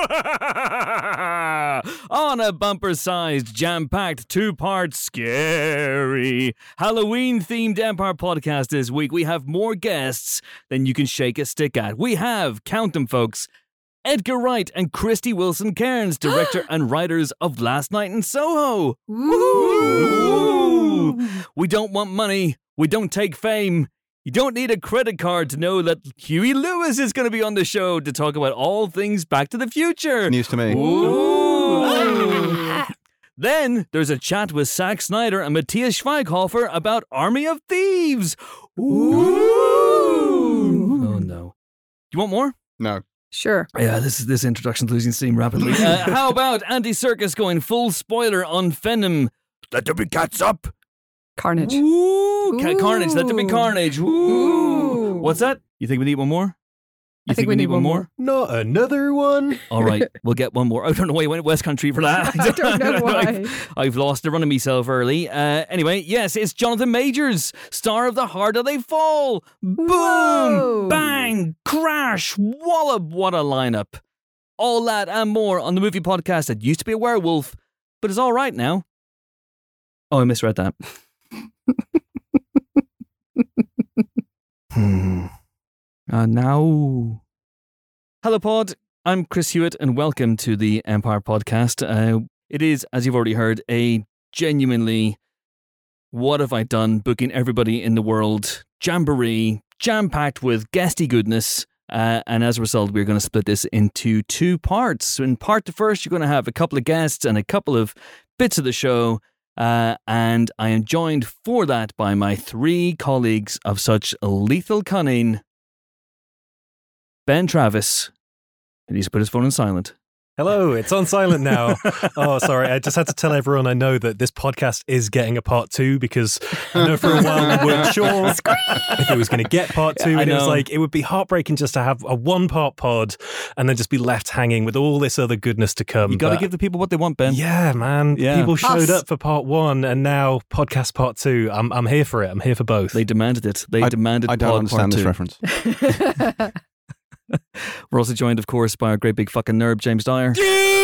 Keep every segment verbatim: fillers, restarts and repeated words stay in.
On a bumper-sized, jam-packed, two-part, scary Halloween-themed Empire podcast this week, we have more guests than you can shake a stick at. We have, count them folks, Edgar Wright and Christy Wilson Cairns, director and writers of Last Night in Soho. Woo! We don't want money. We don't take fame. You don't need a credit card to know that Huey Lewis is going to be on the show to talk about all things Back to the Future. News to me. Ooh. Then there's a chat with Zack Snyder and Matthias Schweighöfer about Army of Thieves. Ooh. Oh no. You want more? No. Sure. Yeah, this is this introduction's losing steam rapidly. Uh, how about Andy Serkis going full spoiler on Venom? Let there be cats up. Carnage. Ooh, Ca- Ooh. Carnage. Let there be carnage. Ooh. Ooh. What's that? You think we need one more? You I think we need one more. Not another one. All right, we'll get one more. I don't know why you went West Country for that. I don't know why. I've, I've lost the run of myself early. Uh, anyway, yes, it's Jonathan Majors, star of The Harder They Fall. Boom! Whoa. Bang! Crash! Wallop! What a lineup. All that and more on the movie podcast that used to be a werewolf, but is all right now. Oh, I misread that. hmm. Uh, now... Hello, Pod. I'm Chris Hewitt, and welcome to the Empire Podcast. Uh, it is, as you've already heard, a genuinely what have I done booking everybody in the world jamboree, jam-packed with guesty goodness. Uh, and as a result, we're going to split this into two parts. So in part the first, you're going to have a couple of guests and a couple of bits of the show. Uh, and I am joined for that by my three colleagues of such lethal cunning. Ben Travis. He needs to put his phone on silent. Hello, it's on silent now. Oh, sorry. I just had to tell everyone I know that this podcast is getting a part two because I know for a while we weren't sure if it was going to get part two. I and it was know. like, it would be heartbreaking just to have a one part pod and then just be left hanging with all this other goodness to come. You got to But give the people what they want, Ben. yeah, man. Yeah. People showed Us. up for part one and now podcast part two. I'm I'm here for it. I'm here for both. They demanded it. They I, demanded I don't pod understand part this two. reference. We're also joined, of course, by our great big fucking nerd, James Dyer.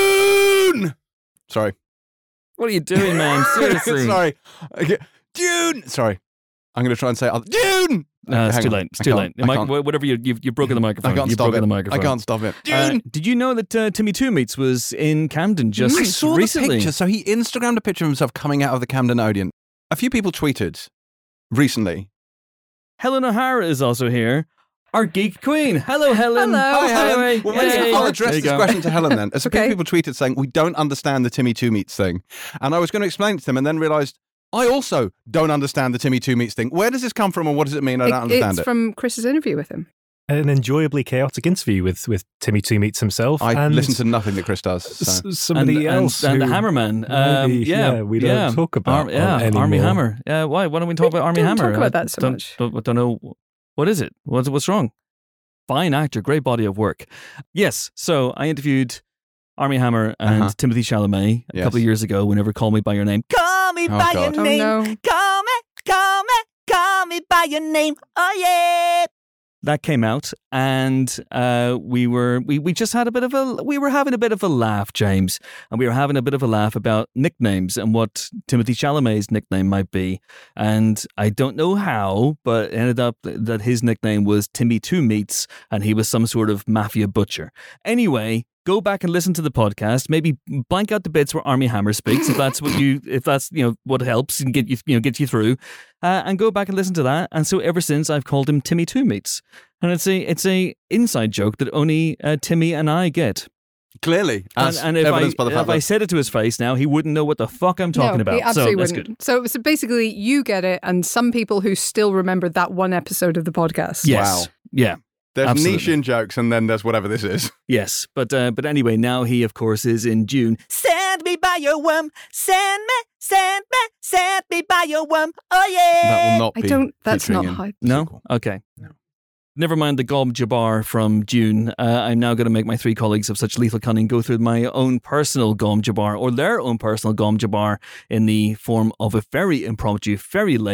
Dune! Sorry. What are you doing, man? Seriously. Sorry. Okay. Dune! Sorry. I'm going to try and say other- Dune! No, it's Hang too on. late. It's I too can't- late. I It might- can't- whatever you, you've, you've broken the microphone. I can't you've stop broken it. the microphone. I can't stop it. Uh, Dune! did you know that uh, Timmy Two Meats was in Camden just I saw recently? the picture. So he Instagrammed a picture of himself coming out of the Camden Odeon. A few people tweeted recently. Helen O'Hara is also here. Our geek queen. Hello, Helen. Hello. Hi, Helen. Anyway, Well, maybe yay. I'll address There you this go. question to Helen then. As a few Okay. people tweeted saying, we don't understand the Timmy Two Meats thing. And I was going to explain it to them and then realised, I also don't understand the Timmy Two Meats thing. Where does this come from and what does it mean? I don't It- understand it's it. from Chris's interview with him. An enjoyably chaotic interview with, with Timmy Two Meats himself. I and listen to nothing that Chris does. s- So. somebody and, else. and, and the who Hammerman. Um, maybe, yeah, yeah, we don't yeah. talk about Ar- yeah, anymore. Army Hammer. Yeah, why? Why don't we talk We about Army don't Hammer? talk about I that so don't, much. Don't, don't know. What is it? What's, what's wrong? Fine actor, great body of work. Yes, so I interviewed Army Hammer and Uh-huh. Timothy Chalamet a Yes. couple of years ago. Whenever Call Me By Your Name. Call me Oh, by God. your Oh name. no. Call me, call me, call me by your name. Oh yeah. That came out, and uh, we were we, we just had a bit of a we were having a bit of a laugh, James, and we were having a bit of a laugh about nicknames and what Timothy Chalamet's nickname might be. And I don't know how, but it ended up that his nickname was Timmy Two Meats, and he was some sort of mafia butcher. Anyway. Go back and listen to the podcast. Maybe blank out the bits where Army Hammer speaks, if that's what you, if that's you know what helps and get you, you know, gets you through, uh, and go back and listen to that. And so ever since, I've called him Timmy Two Meats, and it's a it's a inside joke that only uh, Timmy and I get. Clearly, And, as and if I evidenced by the if fact I that said it to his face now, he wouldn't know what the fuck I'm talking no, about. He absolutely so that's wouldn't. good. So, so basically, you get it, and some people who still remember that one episode of the podcast. Yes. Wow. Yeah. there's absolutely. niche in jokes and then there's whatever this is. Yes, but uh, but anyway, now he of course is in June. Send me by your worm, send me, send me, send me by your worm. Oh yeah. That will not I be. don't. That's featuring not in hype. the No? sequel. Okay. No. Never mind the Gob Jabbar from June. Uh, I'm now going to make my three colleagues of such lethal cunning go through my own personal Gom Jabbar or their own personal Gom Jabbar in the form of a very impromptu, very late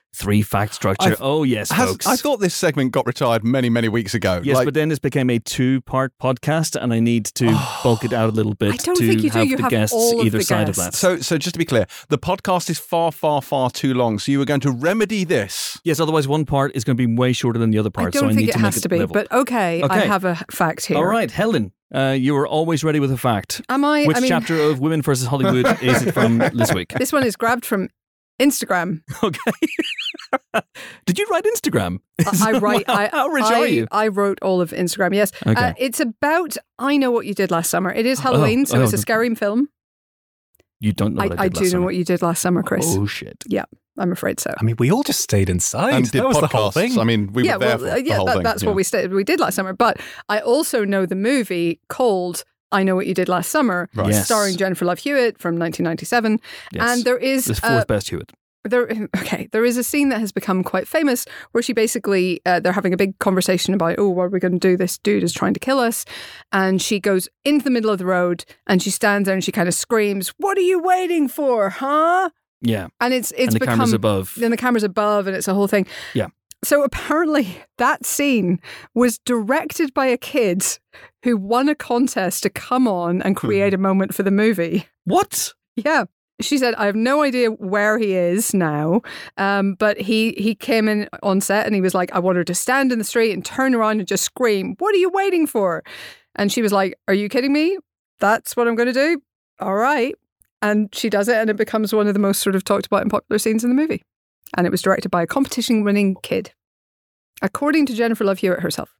Three fact structure. I've- oh, yes, Has- folks. I thought this segment got retired many, many weeks ago. Yes, Like, but then this became a two-part podcast, and I need to bulk it out a little bit I don't to think you do. have You the have guests all of either the side of guests. that. so, so just to be clear, the podcast is far, far, far too long. So you were going to remedy this. Yes, otherwise one part is going to be way shorter than the other part. I don't so I think need it to make has to be, level. but okay, I Okay. have a fact here. All right, Helen, uh, you were always ready with a fact. Am I? Which I mean, chapter of Women versus Hollywood is it from this week? this one is grabbed from Instagram. Okay. Did you write Instagram? I, I write. Wow, I, how rich I, are you? I wrote all of Instagram. Yes, Okay. uh, it's about. I know what you did last summer. It is Halloween, so oh, it's a the- scary film. You don't know I, what I, I did do last know summer. what you did last summer, Chris. Oh, shit. I'm afraid so. I mean, we all just stayed inside. And did that was podcasts. the whole thing. I mean, we yeah, were there well, for uh, yeah, the whole that, thing. that's yeah. what we st- we did last summer. But I also know the movie called "I Know What You Did Last Summer," Right. Yes. starring Jennifer Love Hewitt from nineteen ninety-seven. Yes. And there is This uh, fourth best Hewitt. there okay there is a scene that has become quite famous where she basically uh, they're having a big conversation about, oh, what are we going to do, this dude is trying to kill us, and she goes into the middle of the road and she stands there and she kind of screams, what are you waiting for, huh? Yeah. And it's it's and the become camera's above. then the camera's above and it's a whole thing. Yeah. So apparently that scene was directed by a kid who won a contest to come on and create a moment for the movie. What? Yeah. She said, I have no idea where he is now, um, but he, he came in on set and he was like, I want her to stand in the street and turn around and just scream, what are you waiting for? And she was like, are you kidding me? That's what I'm going to do? All right. And she does it and it becomes one of the most sort of talked about and popular scenes in the movie. And it was directed by a competition-winning kid, according to Jennifer Love Hewitt herself.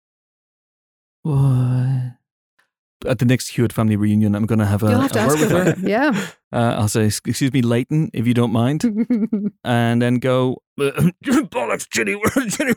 What? At the next Hewitt family reunion, I'm going to have a, You'll have to a ask word with her. her. about it. Yeah. Uh, I'll say, excuse me, Leighton, if you don't mind. And then go, bollocks, Ginny, Ginny,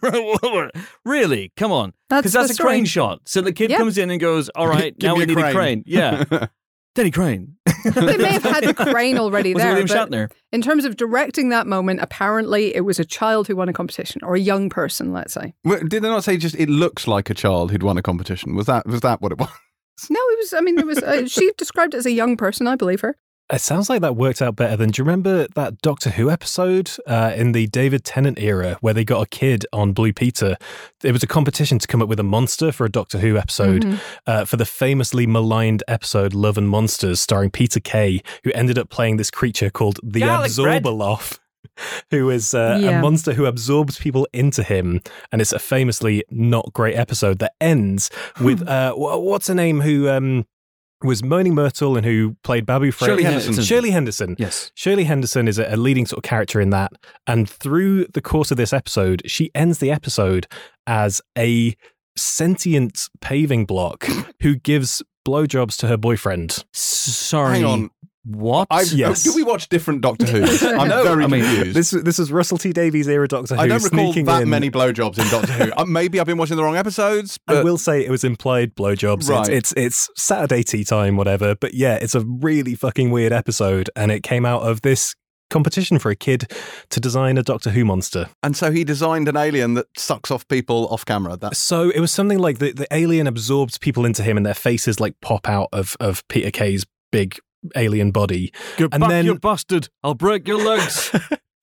really? Come on. Because that's, the a story. crane shot. So the kid Yeah. comes in and goes, all right, Give now me we a need a crane." crane. Yeah. Denny Crane. They may have had the crane already Was it there. William but Shatner? in terms of directing that moment, apparently it was a child who won a competition, or a young person, let's say. Well, Did they not say just it looks like a child who'd won a competition? Was that was that what it was? No, it was, I mean, it was, uh, she described it as a young person, I believe her. It sounds like that worked out better than. Do you remember that Doctor Who episode uh, in the David Tennant era where they got a kid on Blue Peter? It was a competition to come up with a monster for a Doctor Who episode Mm-hmm. uh, for the famously maligned episode Love and Monsters, starring Peter Kay, who ended up playing this creature called the Garlic bread. Absorbaloff. Who is uh, Yeah. a monster who absorbs people into him, and it's a famously not great episode that ends with uh, wh- what's her name who um, was Moaning Myrtle and who played Babu Frey. Shirley Henderson. Shirley Henderson. Yes. Shirley Henderson is a, a leading sort of character in that, and through the course of this episode, she ends the episode as a sentient paving block who gives blowjobs to her boyfriend. Sorry. Hang on. What? I've, Yes. Did we watch different Doctor Who? I'm No, very I mean, confused. This this is Russell T Davies era Doctor Who. I don't recall sneaking that in. many blowjobs in Doctor Who. Uh, maybe I've been watching the wrong episodes. I But will say it was implied blowjobs. Right. It's, it's it's Saturday tea time, whatever. But yeah, it's a really fucking weird episode, and it came out of this competition for a kid to design a Doctor Who monster. and so he designed an alien that sucks off people off camera. That's So it was something like the, the alien absorbs people into him, and their faces like pop out of of Peter Kay's big alien body. Get and back, then- you bastard. I'll break your legs.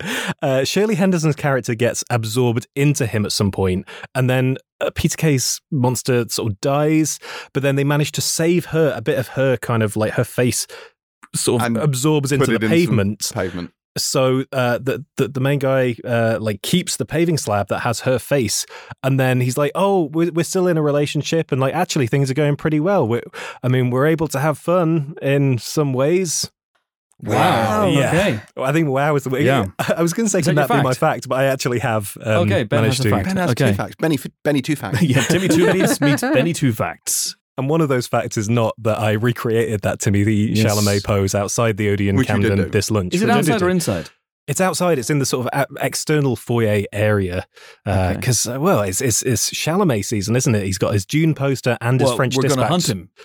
Uh, Shirley Henderson's character gets absorbed into him at some point, and then uh, Peter Kay's monster sort of dies, but then they manage to save her. A bit of her kind of like her face sort of And absorbs into put the it in some pavement. pavement. So uh, the, the the main guy uh, like keeps the paving slab that has her face, and then he's like, "Oh, we're we're still in a relationship, and like actually things are going pretty well. We're, I mean, we're able to have fun in some ways." Wow. Yeah. Okay. I think wow is the way. Yeah. I was going to say, Is that can that your be my fact? fact? But I actually have. Um, Okay, Ben managed has a to. fact. Ben has Okay. two facts. Benny, Benny two facts. Yeah, Timmy Two meets, meets Benny Two Facts. And one of those facts is not that I recreated that Timothy Yes. Chalamet pose outside the Odeon Which you did Camden do. this lunch. Is it Which I did outside do. or inside? It's outside. It's in the sort of a- external foyer area Okay. because, uh, well, it's, it's it's Chalamet season, isn't it? He's got his Dune poster and his Well, French we're Dispatch. going to hunt him.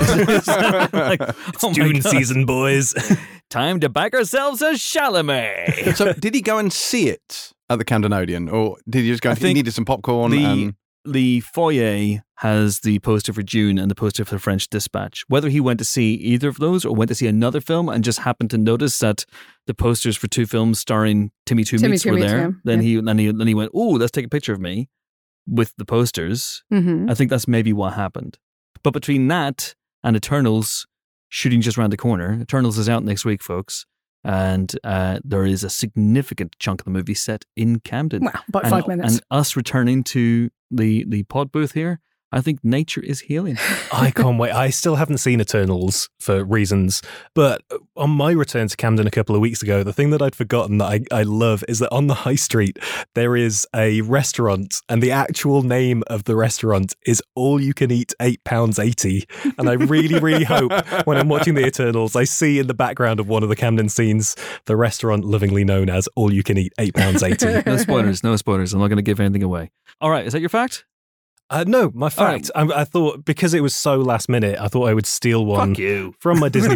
Like, It's oh my Dune God. season, boys. Time to back ourselves a Chalamet. So did he go and see it at the Camden Odeon, or did he just go? I He think needed some popcorn. the- and the foyer has the poster for Dune and the poster for the French Dispatch. Whether he went to see either of those or went to see another film and just happened to notice that the posters for two films starring Timmy Two Timmy Meats Two were Meats, there, yeah. then Yeah. he then he then he went, "Oh, let's take a picture of me with the posters." Mm-hmm. I think that's maybe what happened. But between that and Eternals shooting just around the corner, Eternals is out next week, folks. And uh, there is a significant chunk of the movie set in Camden. Well, about and, five minutes. And us returning to the, the pod booth here, I think nature is healing. I can't wait. I still haven't seen Eternals for reasons, but on my return to Camden a couple of weeks ago, the thing that I'd forgotten that I, I love is that on the high street, there is a restaurant, and the actual name of the restaurant is All You Can Eat eight pounds eighty. And I really, really hope when I'm watching the Eternals, I see in the background of one of the Camden scenes, the restaurant lovingly known as All You Can Eat eight pounds eighty. No spoilers, no spoilers. I'm not going to give anything away. All right, is that your fact? Uh, no, my fact. I, I thought because it was so last minute, I thought I would steal one Fuck you. from my Disney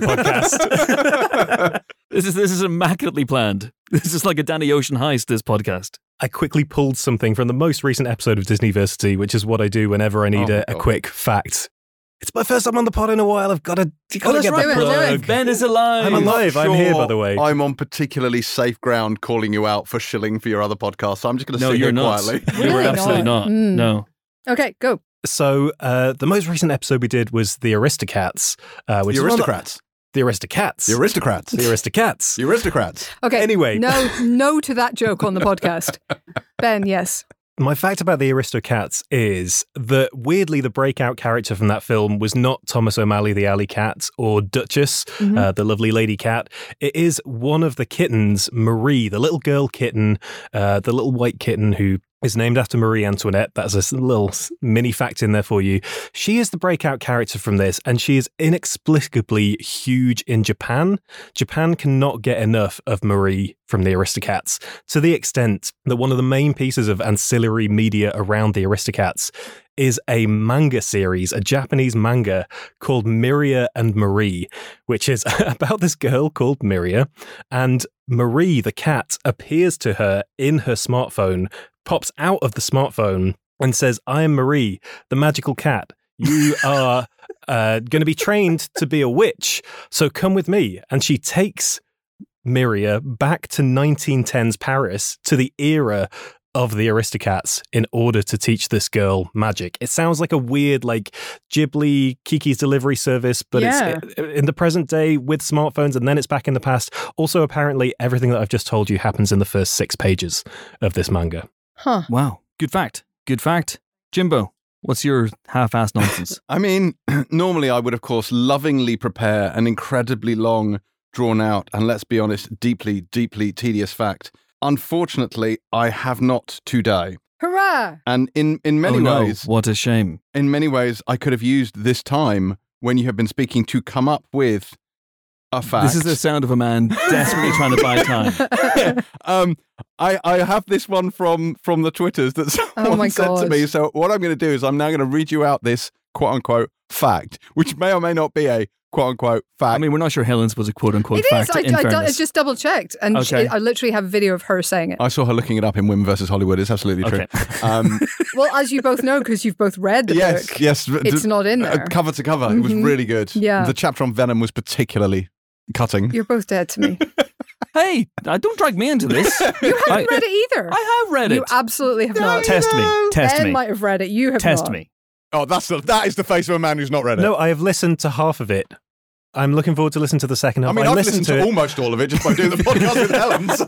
podcast. This is this is immaculately planned. This is like a Danny Ocean heist, this podcast. I quickly pulled something from the most recent episode of Disneyversity, which is what I do whenever I need Oh, a, a God. quick fact. It's my first time on the pod in a while. I've got to, got Oh, to that's get right. the Do it, do it. plug. Ben is alive. I'm alive. I'm here, by the way. I'm on particularly safe ground calling you out for shilling for your other podcast, so I'm just going to No, sit you're here not. quietly. You were Really absolutely not. not. Mm. No. Okay, go. So uh, the most recent episode we did was the Aristocats, uh, which The is one of- aristocrats. the Aristocats, The aristocrats. the Aristocats. The aristocrats. Okay. Anyway. No, no to that joke on the podcast. Ben, yes. My fact about the Aristocats is that weirdly the breakout character from that film was not Thomas O'Malley the alley cat or Duchess, Mhm. uh, the lovely lady cat. It is one of the kittens, Marie, the little girl kitten, uh, the little white kitten who is named after Marie Antoinette. That's a s- little s- mini fact in there for you. She is the breakout character from this, and she is inexplicably huge in Japan. Japan cannot get enough of Marie from the Aristocats, to the extent that one of the main pieces of ancillary media around the Aristocats is a manga series, a Japanese manga called Miria and Marie, which is about this girl called Miria, and Marie, the cat, appears to her in her smartphone, pops out of the smartphone and says, "I am Marie, the magical cat. You are uh, going to be trained to be a witch, so come with me." And she takes Miria back to nineteen tens Paris, to the era of the Aristocats, in order to teach this girl magic. It sounds like a weird, like, Ghibli Kiki's Delivery Service, but Yeah. it's in the present day with smartphones, and then it's back in the past. Also, apparently, everything that I've just told you happens in the first six pages of this manga. Huh. Wow. Good fact. Good fact. Jimbo, what's your half-assed nonsense? I mean, normally I would, of course, lovingly prepare an incredibly long, drawn out, and let's be honest, deeply, deeply tedious fact. Unfortunately, I have not today. Hurrah! And in, in many oh, no. ways, What a shame. in many ways, I could have used this time when you have been speaking to come up with a fact. This is the sound of a man desperately trying to buy time. um, I, I have this one from from the Twitters that someone Oh my sent to God. me. So what I'm going to do is I'm now going to read you out this quote unquote fact, which may or may not be a quote unquote fact. I mean, we're not sure Helen's was a quote unquote It is. fact. I, in I, I fairness. just double checked, and Okay. she, I literally have a video of her saying it. I saw her looking it up in Women versus Hollywood. It's absolutely true. Okay. Um, Well, as you both know, because you've both read the yes, book, yes. it's not in uh, there. cover to cover. It was Mhm. really good. Yeah. The chapter on Venom was particularly cutting. You're both dead to me. Hey, uh, don't drag me into this. You haven't I, read it either. I have read it. You absolutely have not. Test me. Test Ben me. might have read it. You have Test not. me. Oh, that's the, that is the face of a man who's not read it. No, I have listened to half of it. I'm looking forward to listen to the second half. I mean, I've listened listened to, it. almost all of it just by doing the podcast with Helen. So.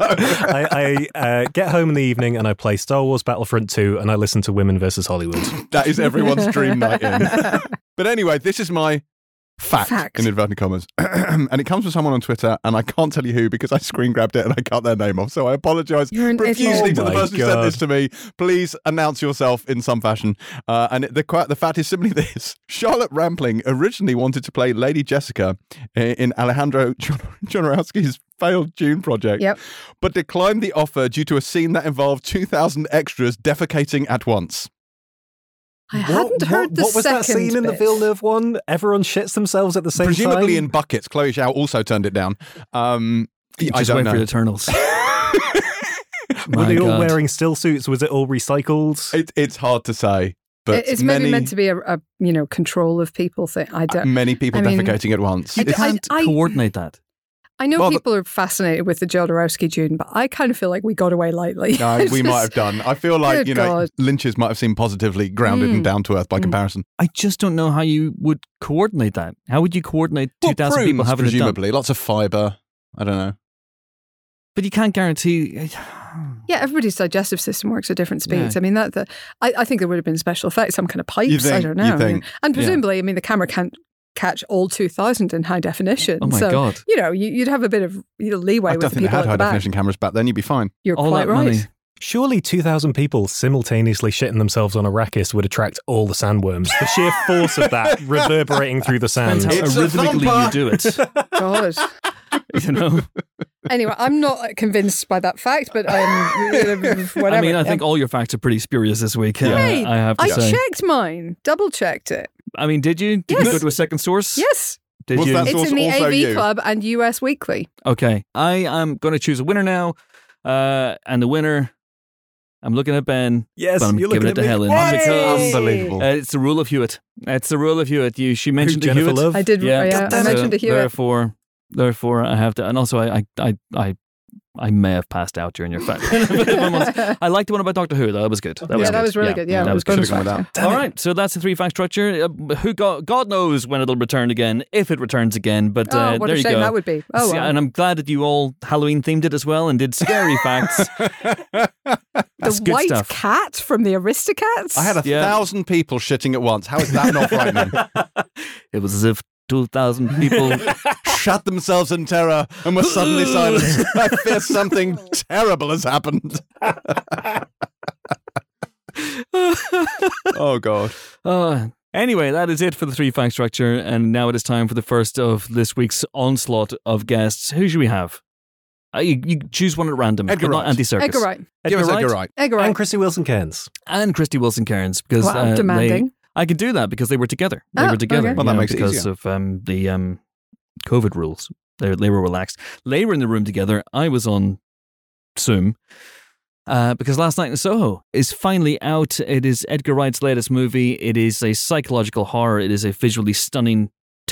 I, I uh, get home in the evening and I play Star Wars Battlefront two and I listen to Women versus Hollywood. That is everyone's dream night in. But anyway, this is my fact, Fact. in inverted commas. And it comes from someone on Twitter, and I can't tell you who because I screen grabbed it and I cut their name off. So I apologise You're an profusely idiot. to the Oh my person who sent God. this to me. Please announce yourself in some fashion. Uh, and it, the, qu- the fact is simply this. Charlotte Rampling originally wanted to play Lady Jessica in, in Alejandro Jodorowsky's failed Dune project, Yep. but declined the offer due to a scene that involved two thousand extras defecating at once. I hadn't heard the What was that second scene in the bit. Villeneuve one? Everyone shits themselves at the same Presumably time? in buckets. Chloe Zhao also turned it down. Um, You I just don't wait know. for the Eternals. Were My they all God. wearing still suits? Was it all recycled? It, it's hard to say. but it's many, maybe meant to be a, a you know control of people thing. I don't. many people I mean, defecating at once. I- You It's- can't I- coordinate that. I know Well, the- people are fascinated with the Jodorowsky Dune, but I kind of feel like we got away lightly. no, we might have done. I feel like, Good you know, God. Lynch's might have seemed positively grounded Mm. and down to earth by Mm. comparison. I just don't know how you would coordinate that. How would you coordinate two thousand Well, people prunes, having it done? presumably. Lots of fibre. I don't know. But you can't guarantee. Yeah, everybody's digestive system works at different speeds. Yeah. I mean, that the I, I think there would have been special effects, some kind of pipes. You think- I don't know. you I think? mean, and presumably, I mean, the camera can't catch all two thousand in high definition. Oh my so, God. You know, you, you'd have a bit of you know, leeway I with don't the think they people had at high the back. definition cameras back then. You'd be fine. You're All quite that right. money. Surely two thousand people simultaneously shitting themselves on Arrakis would attract all the sandworms. The sheer force of that reverberating through the sand. Depends how It's a rhythmically you thumper. do it. God. You know. Anyway, I'm not convinced by that fact, but um, whatever. I mean, I Yeah. think all your facts are pretty spurious this week. uh, Hey, I have to I say. checked mine, double checked it. I mean, did you? Did Yes. you go to a second source? Yes, Did Was you? that- That's it's in the also A V you. Club and U S Weekly. Okay, I am going to choose a winner now, uh, and the winner. I'm looking at Ben. Yes, but I'm you're giving looking it at to me. Helen Hey! because Unbelievable. uh, it's the rule of Hewitt. It's the rule of Hewitt. You, she mentioned the Jennifer Hewitt. Love. I did. Yeah, Yeah, I So mentioned the Hewitt. Therefore, therefore, I have to, and also, I, I, I, I, I may have passed out during your fact. I liked the one about Doctor Who. Though. That was good. That yeah, was that good. was really good. Yeah, that it was was good. bonus Should've gone fact, with yeah. All right, so that's the three fact structure. Uh, who got, God knows when it'll return again, if it returns again. But uh, Oh, what there a you shame go. that would be. Oh, See, well. and I'm glad that you all Halloween themed it as well and did scary facts. That's the good white stuff. cat from the Aristocats. I had a Yeah. thousand people shitting at once. How is that not frightening? It was as if two thousand people. Shut themselves in terror and were suddenly silent. I fear something terrible has happened. Oh, God. Uh, anyway, that is it for the three fact structure, and now it is time for the first of this week's onslaught of guests. Who should we have? Uh, you, you choose one at random, Edgar but not Wright. anti-circus. Edgar Wright. Give us Wright Edgar Wright. Edgar And Wright. Christy Wilson Cairns. and Christy Wilson Cairns because Wow, uh, they- demanding. I can do that because they were together. They Oh, were together. okay. Well, that you know, makes it because easier. of um, the um, COVID rules. They they were relaxed. They were in the room together. I was on Zoom. Uh, because Last Night in Soho is finally out. It is Edgar Wright's latest movie. It is a psychological horror. It is a visually stunning,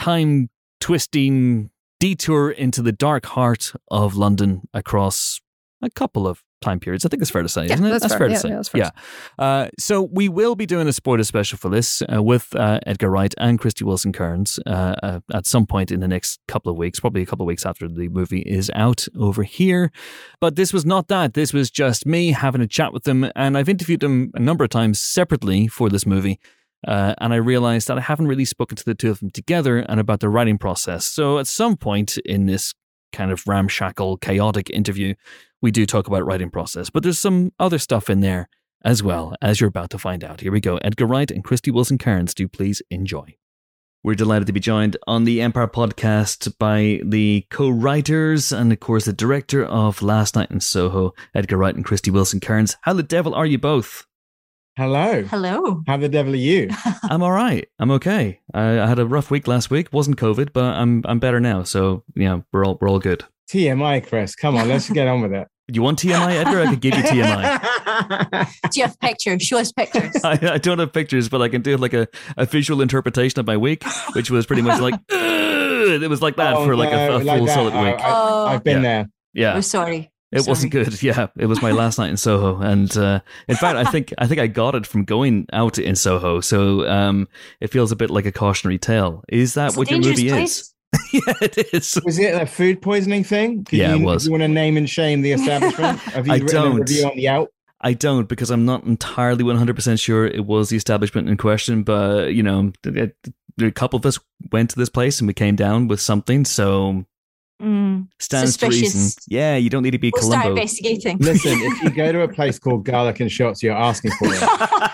time-twisting detour into the dark heart of London across a couple of time periods. I think it's fair to say, Yeah, isn't it? that's fair. to Yeah, say. yeah, that's fair. Yeah. Uh, so we will be doing a spoiler special for this uh, with uh, Edgar Wright and Christy Wilson Cairns uh, uh, at some point in the next couple of weeks, probably a couple of weeks after the movie is out over here. But this was not that. This was just me having a chat with them, and I've interviewed them a number of times separately for this movie. Uh, and I realized that I haven't really spoken to the two of them together and about the writing process. So at some point in this kind of ramshackle, chaotic interview, we do talk about writing process. But there's some other stuff in there as well, as you're about to find out. Here we go. Edgar Wright and Christy Wilson Cairns, do please enjoy. We're delighted to be joined on the Empire podcast by the co-writers and, of course, the director of Last Night in Soho, Edgar Wright and Christy Wilson Cairns. How the devil are you both? Hello. Hello. How the devil are you? I'm all right. I'm okay. I, I had a rough week last week. Wasn't COVID, but I'm I'm better now. So yeah, we're all we're all good. T M I, Chris. Come on, let's get on with it. Do you want T M I, Edgar? I could give you T M I. Do you have pictures? Show us pictures. I, I don't have pictures, but I can do like a, a visual interpretation of my week, which was pretty much like "Ugh." It was like that Oh, for like a, no, a like full that. solid I- week. I, Oh. I've been Yeah. there. Yeah, We're sorry. it wasn't good. Yeah, it was my last night in Soho, and uh, in fact, I think I think I got it from going out in Soho. So um, it feels a bit like a cautionary tale. Is that It's a what your dangerous movie place. is? Yeah, it is. Was it a food poisoning thing? Could Yeah, you, it was. Do you want to name and shame the establishment? Have you I written don't. a review on the out? I don't, because I'm not entirely one hundred percent sure it was the establishment in question, but, you know, a couple of us went to this place and we came down with something, so Mm. stands to Suspicious. reason. Yeah, you don't need to be We'll start Columbo. investigating. Listen, if you go to a place called Garlic and Shots, you're asking for it.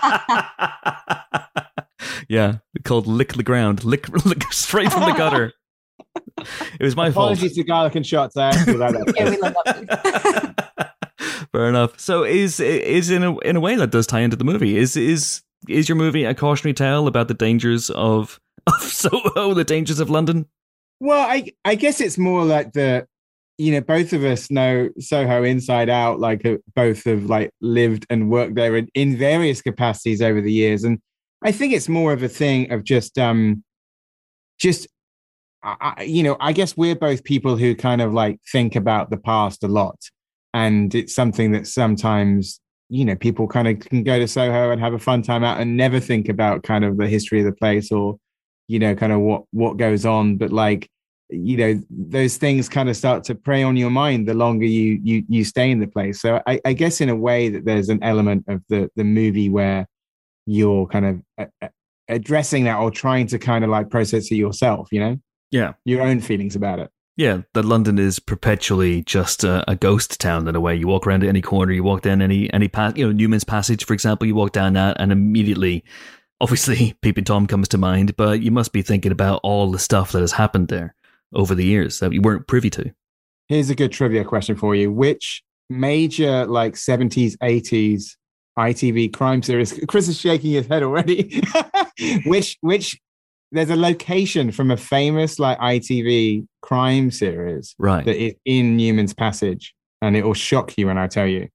Yeah, called Lick the Ground. Lick, lick straight from the gutter. It was my fault. Apologies to Garlic and Shots. I actually like that. Yeah, place. we love that. Fair enough. So is is in a in a way that does tie into the movie. Is is is your movie a cautionary tale about the dangers of of Soho, the dangers of London? Well, I I guess it's more like the, you know, both of us know Soho inside out. Like uh, both have like lived and worked there in, in various capacities over the years, and I think it's more of a thing of just, um, just, I, you know, I guess we're both people who kind of like think about the past a lot. And it's something that sometimes, you know, people kind of can go to Soho and have a fun time out and never think about kind of the history of the place or, you know, kind of what, what goes on. But like, you know, those things kind of start to prey on your mind the longer you, you, you stay in the place. So I, I guess in a way that there's an element of the, the movie where you're kind of uh, addressing that or trying to kind of like process it yourself, you know? Yeah. Your own feelings about it. Yeah, that London is perpetually just a, a ghost town in a way. You walk around any corner, you walk down any any path, you know, Newman's Passage, for example, you walk down that and immediately, obviously, Peeping Tom comes to mind, but you must be thinking about all the stuff that has happened there over the years that you weren't privy to. Here's a good trivia question for you. Which major, like, seventies, eighties I T V crime series, Chris is shaking his head already, which, which, there's a location from a famous like I T V crime series right. that is in Newman's Passage, and it will shock you when I tell you.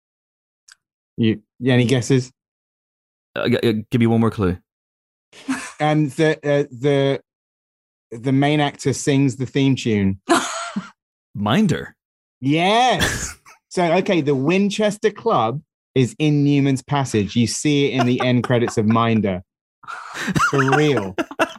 You, yeah, any guesses? Uh, give me one more clue. And the uh, the the main actor sings the theme tune. Minder. Yes. So okay, the Winchester Club is in Newman's Passage. You see it in the end credits of Minder. For real.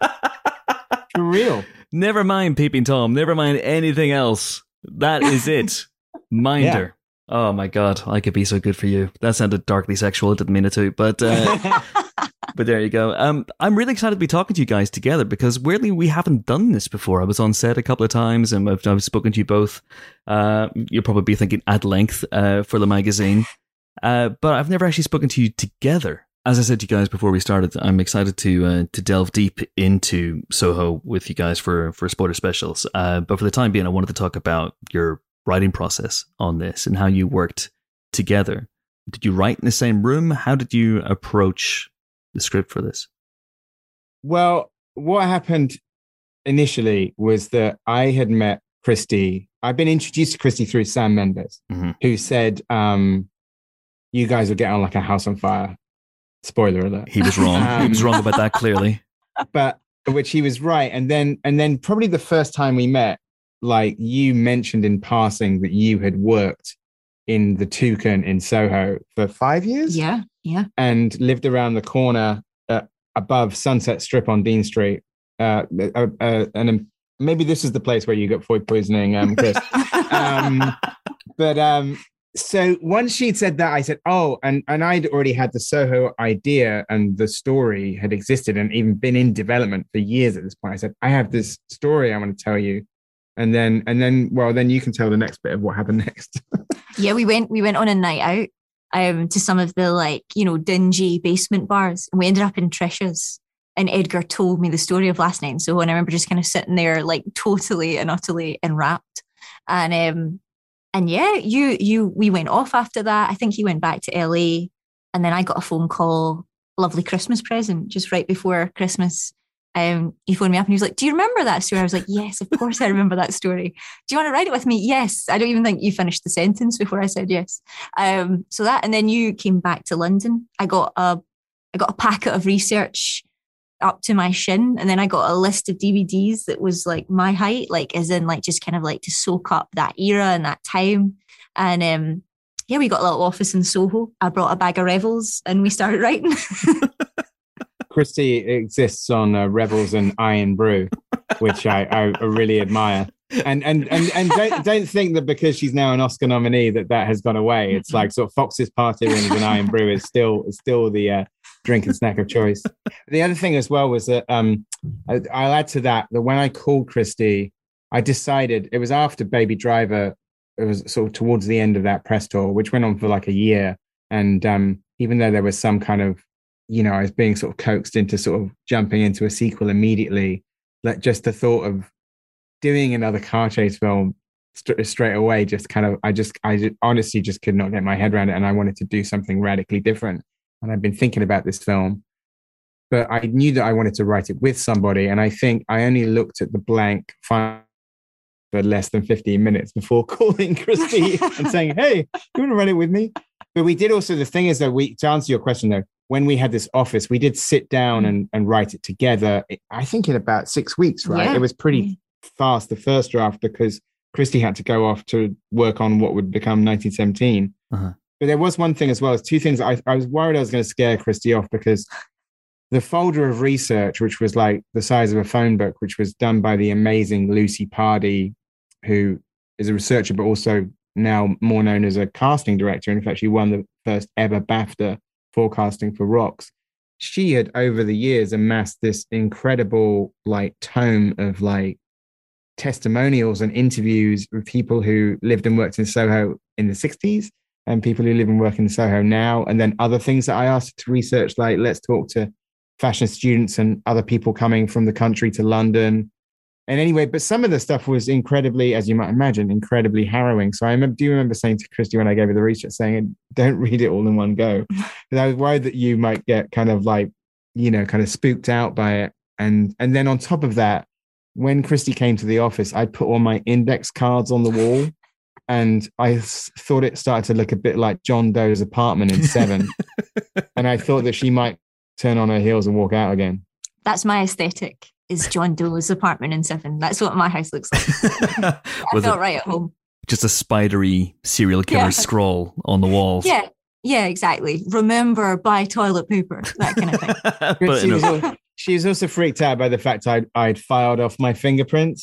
For real. Never mind Peeping Tom. Never mind anything else. That is it. Minder. Yeah. Oh my God. I could be so good for you. That sounded darkly sexual. I didn't mean it to. But uh, but there you go. Um, I'm really excited to be talking to you guys together because weirdly we haven't done this before. I was on set a couple of times and I've, I've spoken to you both. Uh, you'll probably be thinking at length uh, for the magazine. Uh, but I've never actually spoken to you together. As I said to you guys before we started, I'm excited to uh, to delve deep into Soho with you guys for, for Spoiler Specials. Uh, but for the time being, I wanted to talk about your writing process on this and how you worked together. Did you write in the same room? How did you approach the script for this? Well, what happened initially was that I had met Christy. I've been introduced to Christy through Sam Mendes, mm-hmm. who said, um, you guys will get on like a house on fire. Spoiler alert. He was wrong. um, he was wrong about that, clearly. But which he was right. And then and then probably the first time we met, like you mentioned in passing that you had worked in the Toucan in Soho for five years. Yeah, yeah. And lived around the corner uh, above Sunset Strip on Dean Street. Uh, uh, uh, and um, maybe this is the place where you got food poisoning, um, Chris. um, but um, so once she'd said that, I said, oh, and, and I'd already had the Soho idea and the story had existed and even been in development for years at this point. I said, I have this story I want to tell you. And then, and then, well, then you can tell the next bit of what happened next. Yeah, we went, we went on a night out um, to some of the like, you know, dingy basement bars. And we ended up in Trisha's. And Edgar told me the story of last night in Soho. And I remember just kind of sitting there like totally and utterly enwrapped. And, um, And yeah, you, you, we went off after that. I think he went back to L A and then I got a phone call, lovely Christmas present, just right before Christmas. Um, he phoned me up and he was like, do you remember that story? I was like, yes, of course I remember that story. Do you want to write it with me? Yes. I don't even think you finished the sentence before I said yes. Um, so that, and then you came back to London. I got a, I got a packet of research up to my shin. And then I got a list of D V Ds that was like my height, like as in like just kind of like to soak up that era and that time. And um, yeah, we got a little office in Soho. I brought a bag of Revels and we started writing. Christy exists on uh, Revels and Iron Brew, which I, I really admire. And and and and don't don't think that because she's now an Oscar nominee that that has gone away. It's like sort of Fox's Party Rooms and Iron Brew is still is still the uh, drink and snack of choice. The other thing as well was that um, I, I'll add to that that when I called Christy, I decided it was after Baby Driver. It was sort of towards the end of that press tour, which went on for like a year. And um, even though there was some kind of, you know, I was being sort of coaxed into sort of jumping into a sequel immediately, like just the thought of doing another car chase film st- straight away, just kind of, I just, I just, honestly just could not get my head around it. And I wanted to do something radically different. And I've been thinking about this film, but I knew that I wanted to write it with somebody. And I think I only looked at the blank file for less than fifteen minutes before calling Christy and saying, hey, you want to write it with me? But we did also, the thing is that we, to answer your question though, when we had this office, we did sit down and, and write it together. I think in about six weeks, right? Yeah. It was pretty Yeah. fast, the first draft, because Christy had to go off to work on what would become nineteen seventeen. Uh-huh. But there was one thing as well as two things. I, I was worried I was going to scare Christy off because the folder of research, which was like the size of a phone book, which was done by the amazing Lucy Pardee, who is a researcher, but also now more known as a casting director. And in fact, she won the first ever BAFTA forecasting for Rocks. She had over the years amassed this incredible like tome of like testimonials and interviews with people who lived and worked in Soho in the sixties and people who live and work in Soho now. And then other things that I asked to research, like let's talk to fashion students and other people coming from the country to London. And anyway, but some of the stuff was incredibly, as you might imagine, incredibly harrowing. So I remember, do you remember saying to Christy when I gave her the research, saying, don't read it all in one go? Because I was worried that you might get kind of like, you know, kind of spooked out by it. And, and then on top of that, when Christy came to the office, I put all my index cards on the wall. And I th- thought it started to look a bit like John Doe's apartment in Seven. And I thought that she might turn on her heels and walk out again. That's my aesthetic, is John Doe's apartment in Seven. That's what my house looks like. I Was felt it right at home. just a spidery serial killer Yeah. scroll on the walls? Yeah, yeah, exactly. Remember, buy toilet paper, that kind of thing. But, she, you was know, also, she was also freaked out by the fact I'd, I'd filed off my fingerprints.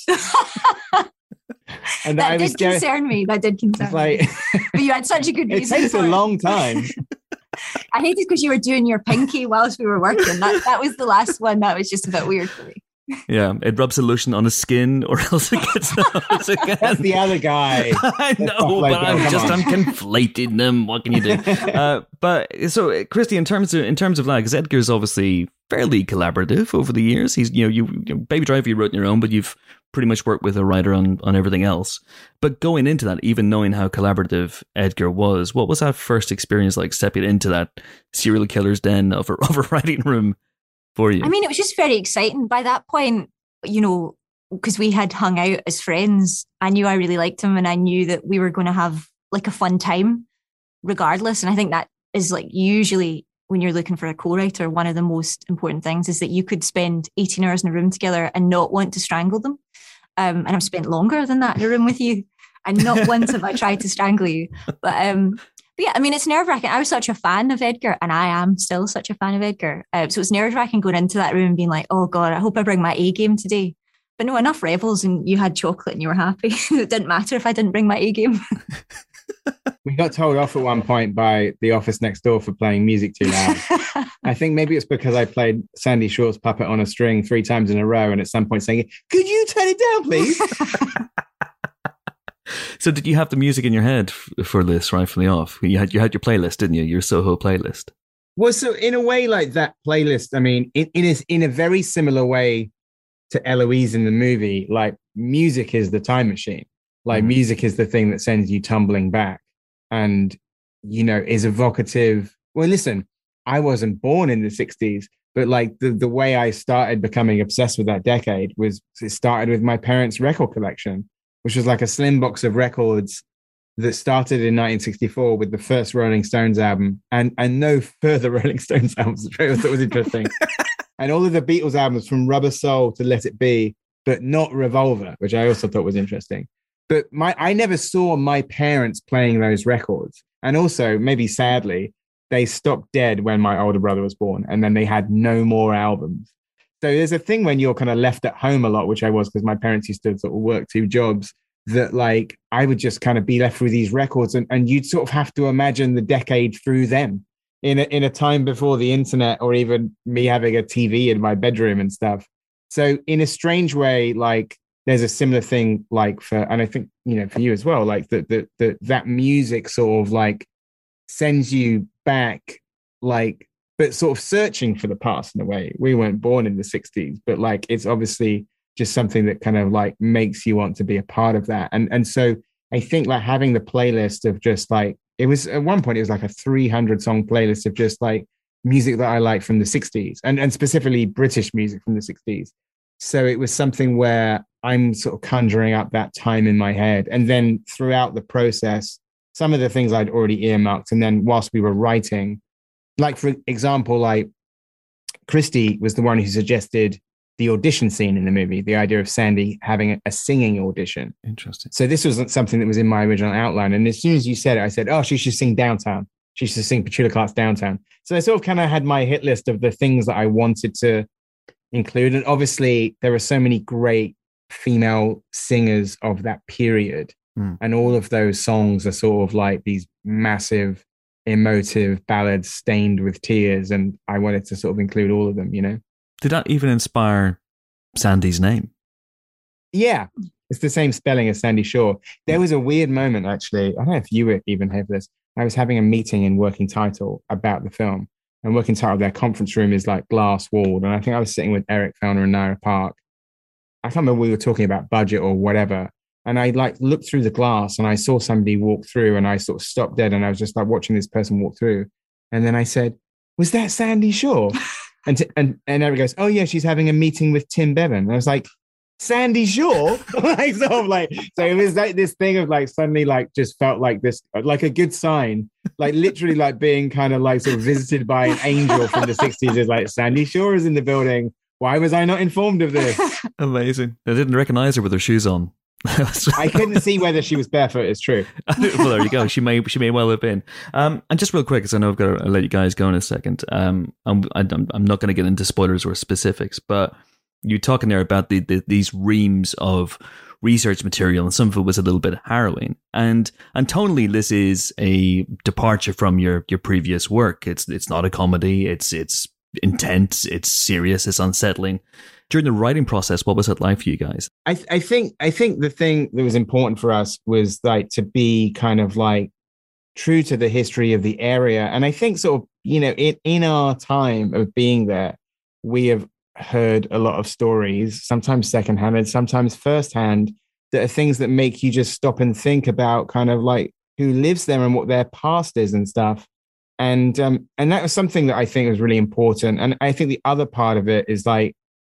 And That I was did going, concern me. That did concern it's like, me. But you had such a good it reason takes for a it. long time. I hated because you were doing your pinky whilst we were working. That that was the last one that was just a bit weird for me. yeah, it rubs a lotion on his skin or else it gets noticed again. That's the other guy. I know, like but that, I'm come just on. I'm conflating them. What can you do? Uh, but so, Christy, in terms of in terms of that, because Edgar's obviously fairly collaborative over the years. He's you know you, you know, Baby Driver you wrote on your own, but you've pretty much worked with a writer on on everything else. But going into that, even knowing how collaborative Edgar was, what was that first experience like stepping into that serial killer's den of a, of a writing room for you? I mean, it was just very exciting. By that point, you know, because we had hung out as friends, I knew I really liked him and I knew that we were going to have like a fun time regardless. And I think that is like usually when you're looking for a co-writer, one of the most important things is that you could spend eighteen hours in a room together and not want to strangle them. Um, and I've spent longer than that in a room with you. And not once have I tried to strangle you. But, um, but yeah, I mean, it's nerve-wracking. I was such a fan of Edgar, and I am still such a fan of Edgar. Uh, so it's nerve-wracking going into that room and being like, oh God, I hope I bring my A game today. But no, enough revels and you had chocolate and you were happy. It didn't matter if I didn't bring my A game. We got told off at one point by the office next door for playing music too loud. I think maybe it's because I played Sandy Shaw's Puppet on a String three times in a row and at some point saying, could you turn it down, please? So did you have the music in your head f- for this right from the off? You had you had your playlist, didn't you? Your Soho playlist. Well, so in a way like that playlist, I mean, in, in, a, in a very similar way to Eloise in the movie, like music is the time machine. Like Mhm. music is the thing that sends you tumbling back and, you know, is evocative. Well, listen, I wasn't born in the sixties, but like the, the way I started becoming obsessed with that decade was it started with my parents' record collection, which was like a slim box of records that started in nineteen sixty-four with the first Rolling Stones album and, and no further Rolling Stones albums, which I thought was interesting. And all of the Beatles albums from Rubber Soul to Let It Be, but not Revolver, which I also thought was interesting. But my I never saw my parents playing those records. And also, maybe sadly, they stopped dead when my older brother was born. And then they had no more albums. So there's a thing when you're kind of left at home a lot, which I was because my parents used to sort of work two jobs, that like I would just kind of be left with these records and, and you'd sort of have to imagine the decade through them in a, in a time before the internet or even me having a T V in my bedroom and stuff. So in a strange way, like there's a similar thing like for, and I think, you know, for you as well, like that, that, that, that music sort of like sends you back, like, but sort of searching for the past in a way. We weren't born in the sixties, but like, it's obviously just something that kind of like makes you want to be a part of that. And, and so I think like having the playlist of just like, it was at one point, it was like a three hundred song playlist of just like music that I like from the sixties and, and specifically British music from the sixties. So it was something where I'm sort of conjuring up that time in my head. And then throughout the process, some of the things I'd already earmarked. And then whilst we were writing, like, for example, like Christy was the one who suggested the audition scene in the movie, the idea of Sandy having a, a singing audition. Interesting. So this wasn't something that was in my original outline. And as soon as you said it, I said, oh, she should sing Downtown. She should sing Petula Clark's Downtown. So I sort of kind of had my hit list of the things that I wanted to include. And obviously there are so many great female singers of that period. Mm. And all of those songs are sort of like these massive, emotive ballads stained with tears. And I wanted to sort of include all of them, you know? Did that even inspire Sandy's name? Yeah, it's the same spelling as Sandy Shaw. There was a weird moment, actually. I don't know if you were even have this. I was having a meeting in Working Title about the film. And Working Title, their conference room is like glass walled. And I think I was sitting with Eric Fellner and Naira Park. I can't remember we were talking about budget or whatever. And I like looked through the glass and I saw somebody walk through and I sort of stopped dead and I was just like watching this person walk through. And then I said, was that Sandy Shaw? And, t- and and Eric goes, oh, yeah, she's having a meeting with Tim Bevan. And I was like, Sandy Shaw? like, sort of like, so it was like this thing of like suddenly like just felt like this, like a good sign, like literally like being kind of like sort of visited by an angel from the sixties is like, Sandy Shaw is in the building. Why was I not informed of this? Amazing. I didn't recognize her with her shoes on. I couldn't see whether she was barefoot. It's true. Well, there you go. She may she may well have been. Um, and just real quick, because I know I've got to let you guys go in a second. Um, I'm I'm, I'm not going to get into spoilers or specifics, but you're talking there about the, the these reams of research material, and some of it was a little bit harrowing. And and tonally, this is a departure from your your previous work. It's it's not a comedy. It's it's intense. It's serious. It's unsettling. During the writing process, what was it like for you guys? I, th- I think I think the thing that was important for us was like to be kind of like true to the history of the area. And I think sort of, you know, in, in our time of being there, we have heard a lot of stories, sometimes secondhand and sometimes firsthand, that are things that make you just stop and think about kind of like who lives there and what their past is and stuff. And um, and that was something that I think was really important. And I think the other part of it is like,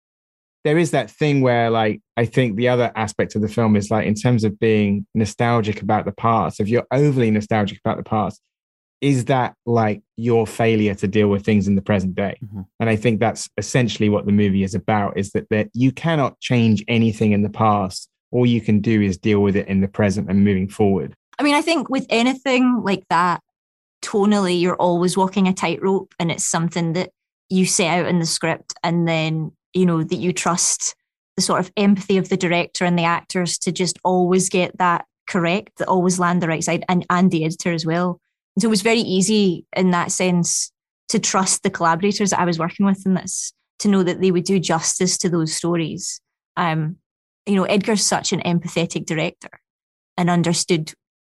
there is that thing where like, I think the other aspect of the film is like, in terms of being nostalgic about the past, if you're overly nostalgic about the past, is that like your failure to deal with things in the present day? Mm-hmm. And I think that's essentially what the movie is about, is that, that you cannot change anything in the past. All you can do is deal with it in the present and moving forward. I mean, I think with anything like that, tonally, you're always walking a tightrope, and it's something that you set out in the script, and then you know, that you trust the sort of empathy of the director and the actors to just always get that correct, that always land the right side, and, and the editor as well. And so it was very easy in that sense to trust the collaborators that I was working with in this, to know that they would do justice to those stories. Um, you know, Edgar's such an empathetic director and understood,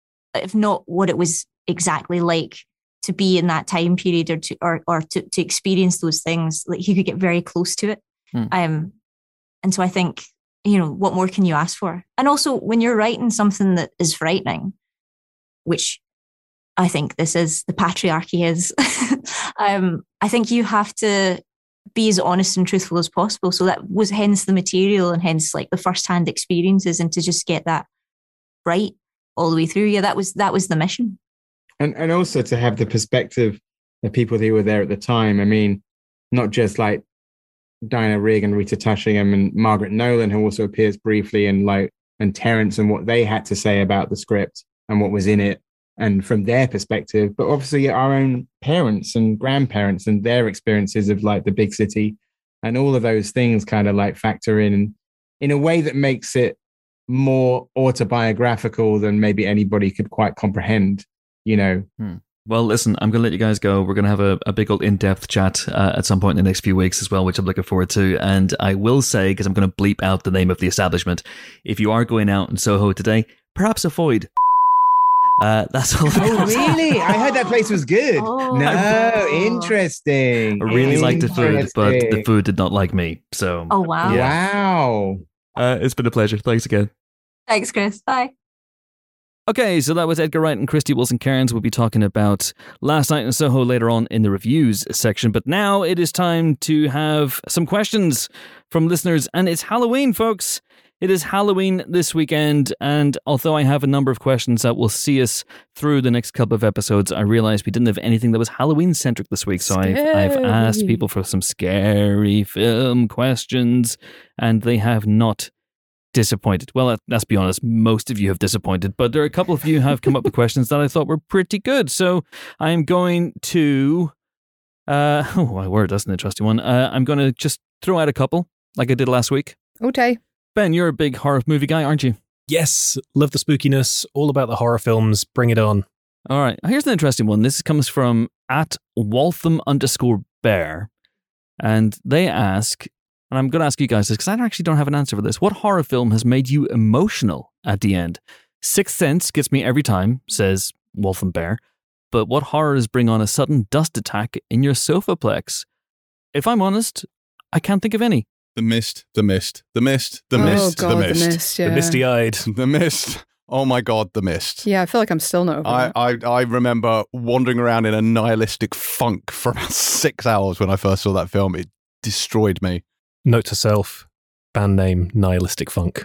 if not what it was exactly like to be in that time period, or to or, or to, to experience those things, like he could get very close to it. Hmm. Um, and so I think, you know, what more can you ask for? And also when you're writing something that is frightening, which I think this is, the patriarchy is, um, I think you have to be as honest and truthful as possible. So that was hence the material and hence like the firsthand experiences, and to just get that right all the way through. Yeah, that was, that was the mission. And and also to have the perspective of people who were there at the time. I mean, not just like Diana Rigg and Rita Tushingham and Margaret Nolan, who also appears briefly, and like and Terrence, and what they had to say about the script and what was in it, and from their perspective, but obviously our own parents and grandparents and their experiences of like the big city, and all of those things kind of like factor in in a way that makes it more autobiographical than maybe anybody could quite comprehend, you know. Hmm. Well, listen, I'm going to let you guys go. We're going to have a, a big old in-depth chat uh, at some point in the next few weeks as well, which I'm looking forward to. And I will say, because I'm going to bleep out the name of the establishment, if you are going out in Soho today, perhaps avoid. Uh, that's all. Oh, really? I heard that place was good. Oh. No, interesting. I really liked the food, but the food did not like me. So, oh, wow. Yeah. Wow. Uh, it's been a pleasure. Thanks again. Thanks, Chris. Bye. Okay, so that was Edgar Wright and Christy Wilson-Cairns. We'll be talking about Last Night in Soho later on in the reviews section. But now it is time to have some questions from listeners. And it's Halloween, folks. It is Halloween this weekend, and although I have a number of questions that will see us through the next couple of episodes, I realized we didn't have anything that was Halloween-centric this week, so I've, I've asked people for some scary film questions, and they have not disappointed. Well, let's be honest, most of you have disappointed, but there are a couple of you who have come up with questions that I thought were pretty good, so I'm going to... Uh, oh, my word, that's an interesting one. Uh, I'm going to just throw out a couple, like I did last week. Okay. Ben, you're a big horror movie guy, aren't you? Yes, love the spookiness, all about the horror films, bring it on. All right, here's an interesting one. This comes from at Waltham underscore bear, and they ask, and I'm going to ask you guys this because I actually don't have an answer for this. What horror film has made you emotional at the end? Sixth Sense gets me every time, says Waltham bear, but what horrors bring on a sudden dust attack in your sofaplex? If I'm honest, I can't think of any. The Mist, The Mist, The Mist, The oh, Mist, God, The Mist. The Mist, yeah. The misty-eyed. The Mist. Oh my God, The Mist. Yeah, I feel like I'm still not over I, that. I, I remember wandering around in a nihilistic funk for about six hours when I first saw that film. It destroyed me. Note to self, band name, Nihilistic Funk.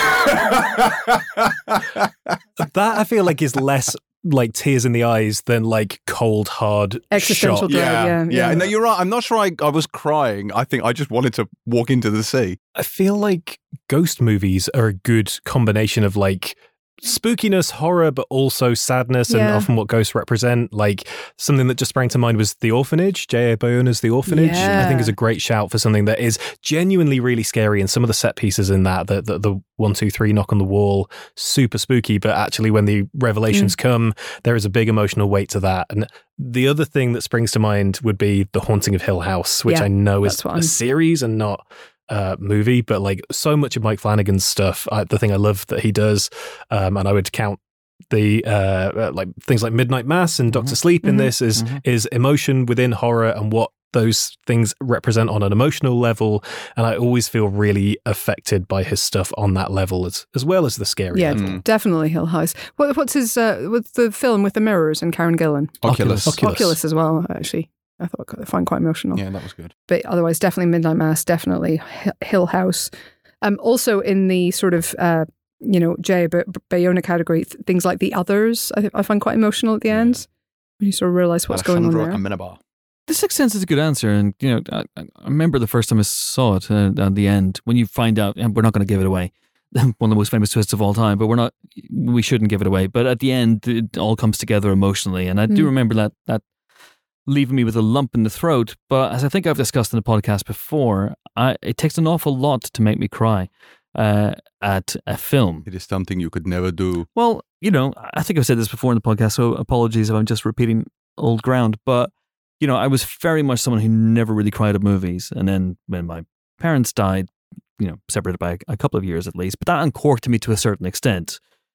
That I feel like is less like tears in the eyes than like cold, hard Existential shock. dread, yeah, yeah, yeah. yeah. No, you're right. I'm not sure I, I was crying. I think I just wanted to walk into the sea. I feel like ghost movies are a good combination of like spookiness, horror, but also sadness, and Yeah. often what ghosts represent. Like something that just sprang to mind was The Orphanage. J A. Bayona's The Orphanage, Yeah. I think, is a great shout for something that is genuinely really scary. And some of the set pieces in that, the the, the one, two, three knock on the wall, super spooky. But actually, when the revelations Mm. come, there is a big emotional weight to that. And the other thing that springs to mind would be The Haunting of Hill House, which Yeah, I know is that's what a I'm- series and not. Uh, movie, but like so much of Mike Flanagan's stuff, I, the thing I love that he does, um, and I would count the uh, uh, like things like Midnight Mass and Doctor Sleep in Mhm. this is Mhm. is emotion within horror and what those things represent on an emotional level. And I always feel really affected by his stuff on that level, as as well as the scary Yeah, level. Mm. definitely Hill House. What, what's his, uh, what's the film with the mirrors and Karen Gillan? Oculus. Oculus. Oculus as well, actually. I thought I find quite emotional. Yeah, that was good. But otherwise, definitely Midnight Mass, definitely Hi- Hill House. Um, also in the sort of, uh, you know, J. B- Bayona category, th- things like The Others, I, I find quite emotional at the end. When you sort of realise what's going on there. Amenabar. The Sixth Sense is a good answer, and you know, I, I remember the first time I saw it uh, at the end when you find out, and we're not going to give it away. One of the most famous twists of all time, but we're not. We shouldn't give it away. But at the end, it all comes together emotionally, and I do Mm. remember that that leaving me with a lump in the throat. But as I think I've discussed in the podcast before, I, it takes an awful lot to make me cry uh, at a film. It is something you could never do. Well, you know, I think I've said this before in the podcast, so apologies if I'm just repeating old ground. But, you know, I was very much someone who never really cried at movies. And then when my parents died, you know, separated by a, a couple of years at least, but that uncorked me to a certain extent.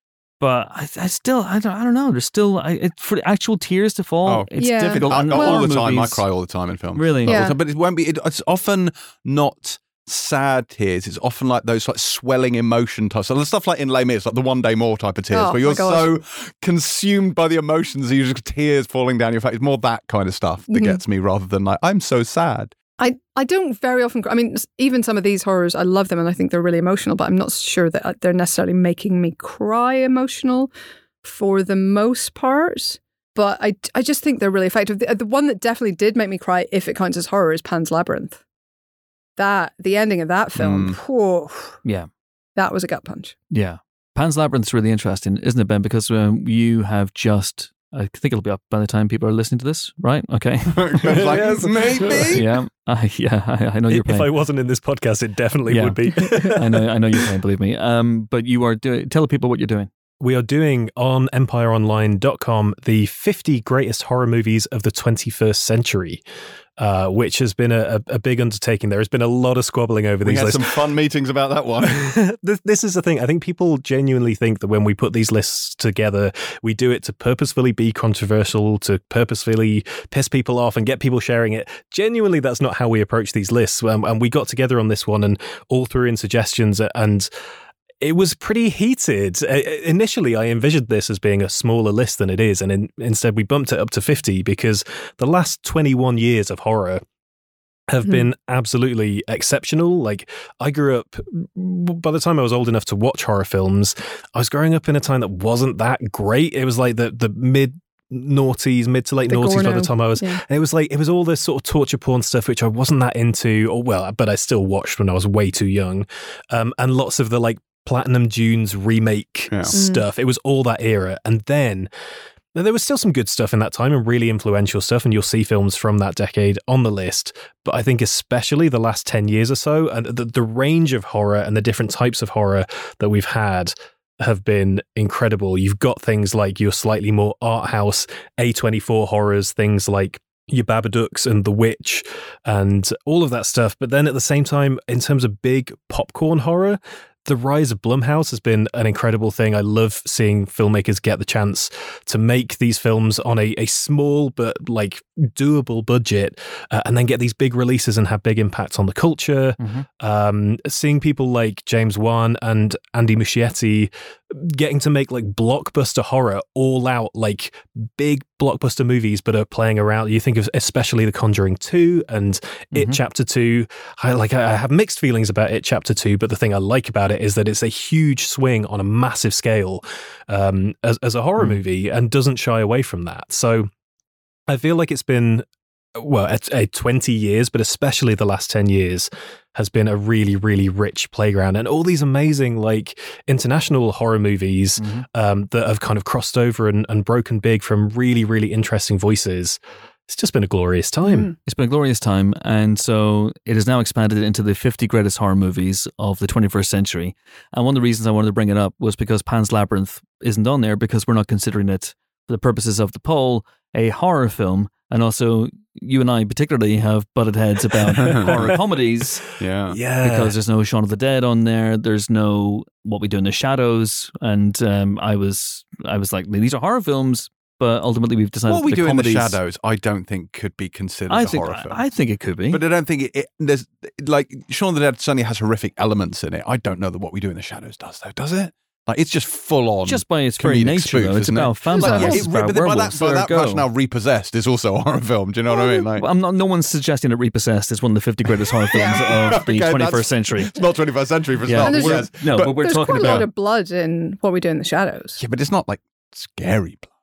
But I, I still, I don't, I don't know. There's still, I, it, for actual tears to fall, Oh. it's Yeah. difficult. I, And all horror the time. movies- I cry all the time in films. Really? All the Yeah. time. But it won't be. It, it's often not sad tears. It's often like those like swelling emotion types. So the stuff like in Les Mis, like the One Day More type of tears, Oh, where you're my so consumed by the emotions, that you just tears falling down your face. It's more that kind of stuff that Mhm. gets me, rather than like I'm so sad. I, I don't very often, I mean, s- even some of these horrors, I love them and I think they're really emotional, but I'm not sure that uh, they're necessarily making me cry emotional for the most part. But I, I just think they're really effective. The, the one that definitely did make me cry, if it counts as horror, is Pan's Labyrinth. That, the ending of that film, whew, Yeah. that was a gut punch. Yeah. Pan's Labyrinth is really interesting, isn't it, Ben? Because um, you have just, I think it'll be up by the time people are listening to this, right? Okay. It's like, Yes. maybe. yeah. I, yeah, I, I know you're If I playing. wasn't in this podcast, it definitely Yeah. would be. I know, I know you're playing, believe me. Um, but you are doing, tell the people what you're doing. We are doing on empire online dot com the fifty greatest horror movies of the twenty-first century, uh, which has been a, a, a big undertaking. There has been a lot of squabbling over We these had lists. some fun meetings about that one. this, this is the thing. I think people genuinely think that when we put these lists together, we do it to purposefully be controversial, to purposefully piss people off and get people sharing it. Genuinely, that's not how we approach these lists. Um, and we got together on this one and all threw in suggestions, and it was pretty heated. Uh, Initially, I envisioned this as being a smaller list than it is, and in, instead we bumped it up to fifty because the last twenty-one years of horror have Mhm. been absolutely exceptional. Like, I grew up, by the time I was old enough to watch horror films, I was growing up in a time that wasn't that great. It was like the, the mid noughties, mid to late The noughties by Gorno, the time I was, yeah. and it was like, it was all this sort of torture porn stuff, which I wasn't that into, or well, but I still watched when I was way too young. Um, and lots of the like Platinum Dunes remake Yeah. stuff. It was all that era. And then there was still some good stuff in that time and really influential stuff, and you'll see films from that decade on the list. But I think especially the last ten years or so, and the, the range of horror and the different types of horror that we've had have been incredible. You've got things like your slightly more art house A twenty-four horrors, things like your Babadooks and The Witch and all of that stuff. But then at the same time, in terms of big popcorn horror, the rise of Blumhouse has been an incredible thing. I love seeing filmmakers get the chance to make these films on a, a small but like doable budget, uh, and then get these big releases and have big impacts on the culture. Mm-hmm. Um, seeing people like James Wan and Andy Muschietti getting to make like blockbuster horror, all out like big blockbuster movies, but are playing around. You think of especially The Conjuring two and It Mhm. Chapter two. I like I have mixed feelings about It Chapter two, but the thing I like about it is that it's a huge swing on a massive scale um, as, as a horror Mm. movie, and doesn't shy away from that. So I feel like it's been, well, a, a twenty years, but especially the last ten years has been a really, really rich playground. And all these amazing, like, international horror movies Mhm. um, that have kind of crossed over and, and broken big from really, really interesting voices. It's just been a glorious time. Mm. It's been a glorious time, and so it is now expanded into the fifty greatest horror movies of the twenty-first century. And one of the reasons I wanted to bring it up was because Pan's Labyrinth isn't on there because we're not considering it, for the purposes of the poll, a horror film. And also, you and I particularly have butted heads about horror comedies Yeah. Yeah. because there's no Shaun of the Dead on there. There's no What We Do in the Shadows, and um, I was I was like, these are horror films. But ultimately, we've decided What We the Do in the comedies, Shadows, I don't think could be considered I a think horror film. I think it could be. But I don't think it, it there's like Shaun of the Dead certainly has horrific elements in it. I don't know that What We Do in the Shadows does though, does it? Like it's just full on. just by its very comedic nature, spoof, though, it's isn't it? about vampires, Like, Like, it's it, about but by that, werewolves. by There that you go. rationale, Repossessed is also a horror film. Do you know what I mean? Like, Well, I'm not, no one's suggesting that Repossessed is one of the fifty greatest horror films Yeah. of the Okay, that's- twenty-first century. it's not twenty-first century for Yeah, starters. And there's- Yes. no, but, but, we're There's talking quite a lot about. of blood in What We Do in the Shadows. yeah, but it's not like scary blood.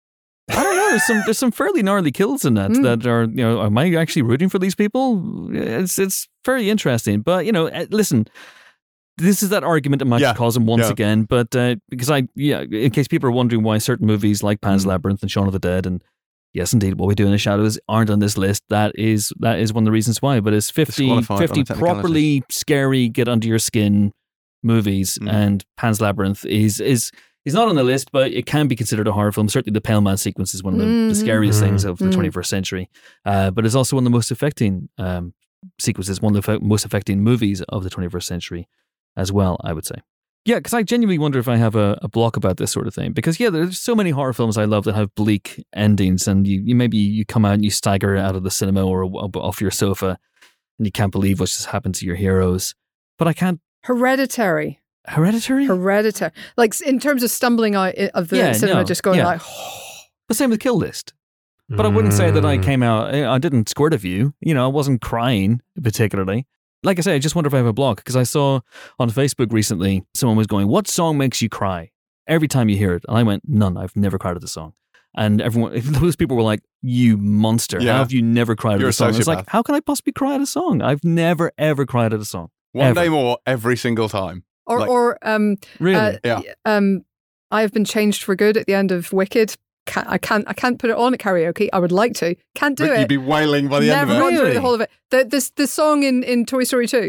I don't know. There's some there's some fairly gnarly kills in that Mm. that are, you know, am I actually rooting for these people? It's it's very interesting. But, you know, eh, listen, this is that argument of Yeah. microcosm once Yeah. again. But uh, because I, yeah, in case people are wondering why certain movies like Pan's Labyrinth and Shaun of the Dead and yes, indeed, What We Do in the Shadows aren't on this list, that is that is one of the reasons why. But it's fifty, Disqualified on fifty a technicality. properly scary, get under your skin movies, Mm. and Pan's Labyrinth is is. He's not on the list, but it can be considered a horror film. Certainly, the Pale Man sequence is one of the, the Mhm. scariest Mhm. things of the Mm. twenty-first century. Uh, but it's also one of the most affecting um, sequences, one of the fe- most affecting movies of the twenty-first century as well, I would say. Yeah, because I genuinely wonder if I have a, a block about this sort of thing. Because, yeah, there's so many horror films I love that have bleak endings, and you, you maybe you come out and you stagger out of the cinema or off your sofa, and you can't believe what's just happened to your heroes. But I can't. Hereditary. Hereditary? Hereditary. Like in terms of stumbling out i- of the Yeah, cinema, no, just going yeah. like, The same with Kill List. But I wouldn't say that I Mm. came out, I didn't squirt of you. You know, I wasn't crying particularly. Like I say, I just wonder if I have a block because I saw on Facebook recently someone was going, what song makes you cry every time you hear it? And I went, none. I've never cried at the song. And everyone, those people were like, you monster. Yeah. How have you never cried You're at a song? a It's like, sociopath. how can I possibly cry at a song? I've never, ever cried at a song. One Ever. day more every single time. or Like- or um Really? uh, Yeah. um I have been changed for good at the end of Wicked. Can't, I can't I can't put it on at karaoke. I would like to. Can't do But it. you'd be wailing by the Never end of gone it. through Really? the whole of it. The this the song in, in Toy Story two.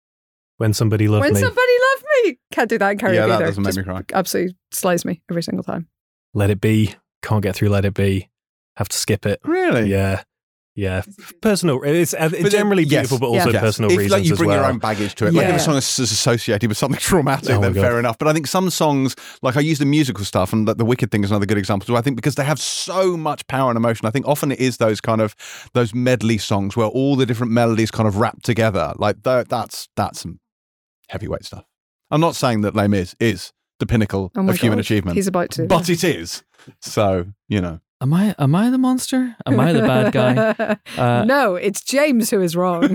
When Somebody Loved When Me. somebody loved me. Can't do that in karaoke Yeah, that either. doesn't make Just me cry. absolutely slays me every single time. Let It Be. Can't get through Let It Be. Have to skip it. Really? Yeah. Yeah. Personal. It's, uh, it's But, generally yes, beautiful, but also yeah. personal if, reasons like you as bring well. your own baggage to it. Like if Yeah. a song is is associated with something traumatic, Oh my then God. fair enough. But I think some songs, like I use the musical stuff, and the, the Wicked thing is another good example too. I think because they have so much power and emotion, I think often it is those kind of those medley songs where all the different melodies kind of wrap together. Like that, that's that's some heavyweight stuff. I'm not saying that Les Mis is the pinnacle Oh my of human God. achievement, He's about to. but it is. So you know. Am I am I the monster? Am I the bad guy? Uh, no, it's James who is wrong.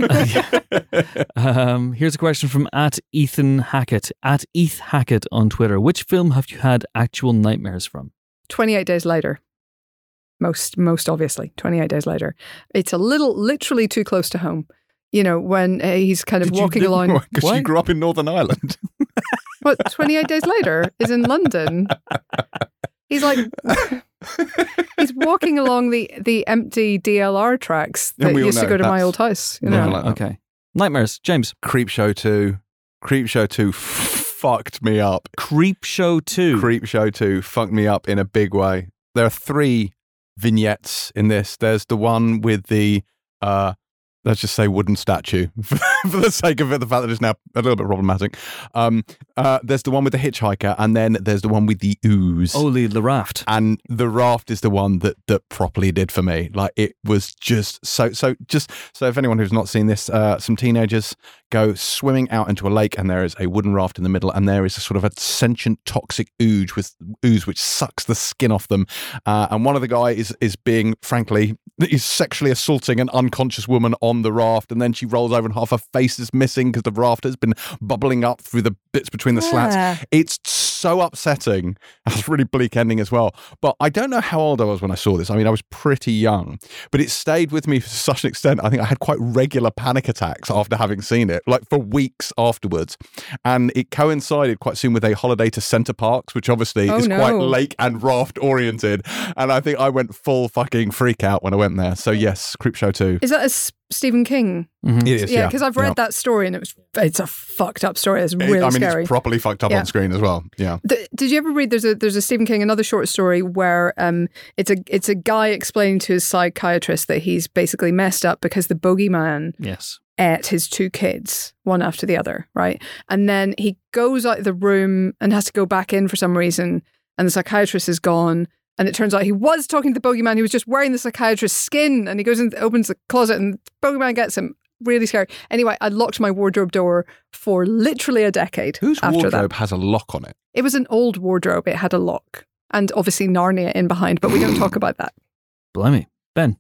um, here's a question from at Ethan Hackett, at Eth Hackett on Twitter. Which film have you had actual nightmares from? twenty-eight Days Later. Most, most obviously, twenty-eight Days Later. It's a little, literally too close to home. You know, when uh, he's kind of Did walking you, along. Because you grew up in Northern Ireland. What, twenty-eight Days Later is in London. He's like, he's walking along the, the empty D L R tracks that used to go to my old house. You know? Like that. Okay. Nightmares, James. Creepshow two. Creepshow two fucked me up. Creepshow two. Creepshow two fucked me up in a big way. There are three vignettes in this. There's the one with the, uh, let's just say wooden statue for the sake of it, the fact that it's now a little bit problematic. Um, uh, there's the one with the hitchhiker, and then there's the one with the ooze. Oh, the, the raft. And the raft is the one that that properly did for me. Like, it was just so, so just, so if anyone who's not seen this, uh, some teenagers go swimming out into a lake, and there is a wooden raft in the middle, and there is a sort of a sentient toxic ooze with ooze which sucks the skin off them. Uh, and one of the guys is, is being, frankly, he's sexually assaulting an unconscious woman on the raft, and then she rolls over and half her face is missing because the raft has been bubbling up through the bits between the slats. Yeah. It's so upsetting. It's a really bleak ending as well. But I don't know how old I was when I saw this. I mean, I was pretty young, but it stayed with me to such an extent. I think I had quite regular panic attacks after having seen it, like for weeks afterwards. And it coincided quite soon with a holiday to Center Parcs, which obviously Oh, is no. quite lake and raft oriented. And I think I went full fucking freak out when I went there. So yes, Creepshow two. Is that a S- Stephen King? Mhm. It is, Yeah, yeah. because I've read Yeah. that story and it was it's a fucked up story. It's really It- I mean, scary. it's properly fucked up Yeah. on screen as well. Yeah. The- did you ever read? There's a there's a Stephen King another short story where um it's a it's a guy explaining to his psychiatrist that he's basically messed up because the bogeyman Yes. ate his two kids one after the other, right? And then he goes out of the room and has to go back in for some reason, and the psychiatrist is gone. And it turns out he was talking to the bogeyman. He was just wearing the psychiatrist's skin, and he goes and opens the closet, and the bogeyman gets him. Really scary. Anyway, I locked my wardrobe door for literally a decade. Whose after wardrobe that. has a lock on it? It was an old wardrobe. It had a lock, and obviously Narnia in behind. But we don't talk about that. Blimey. Ben.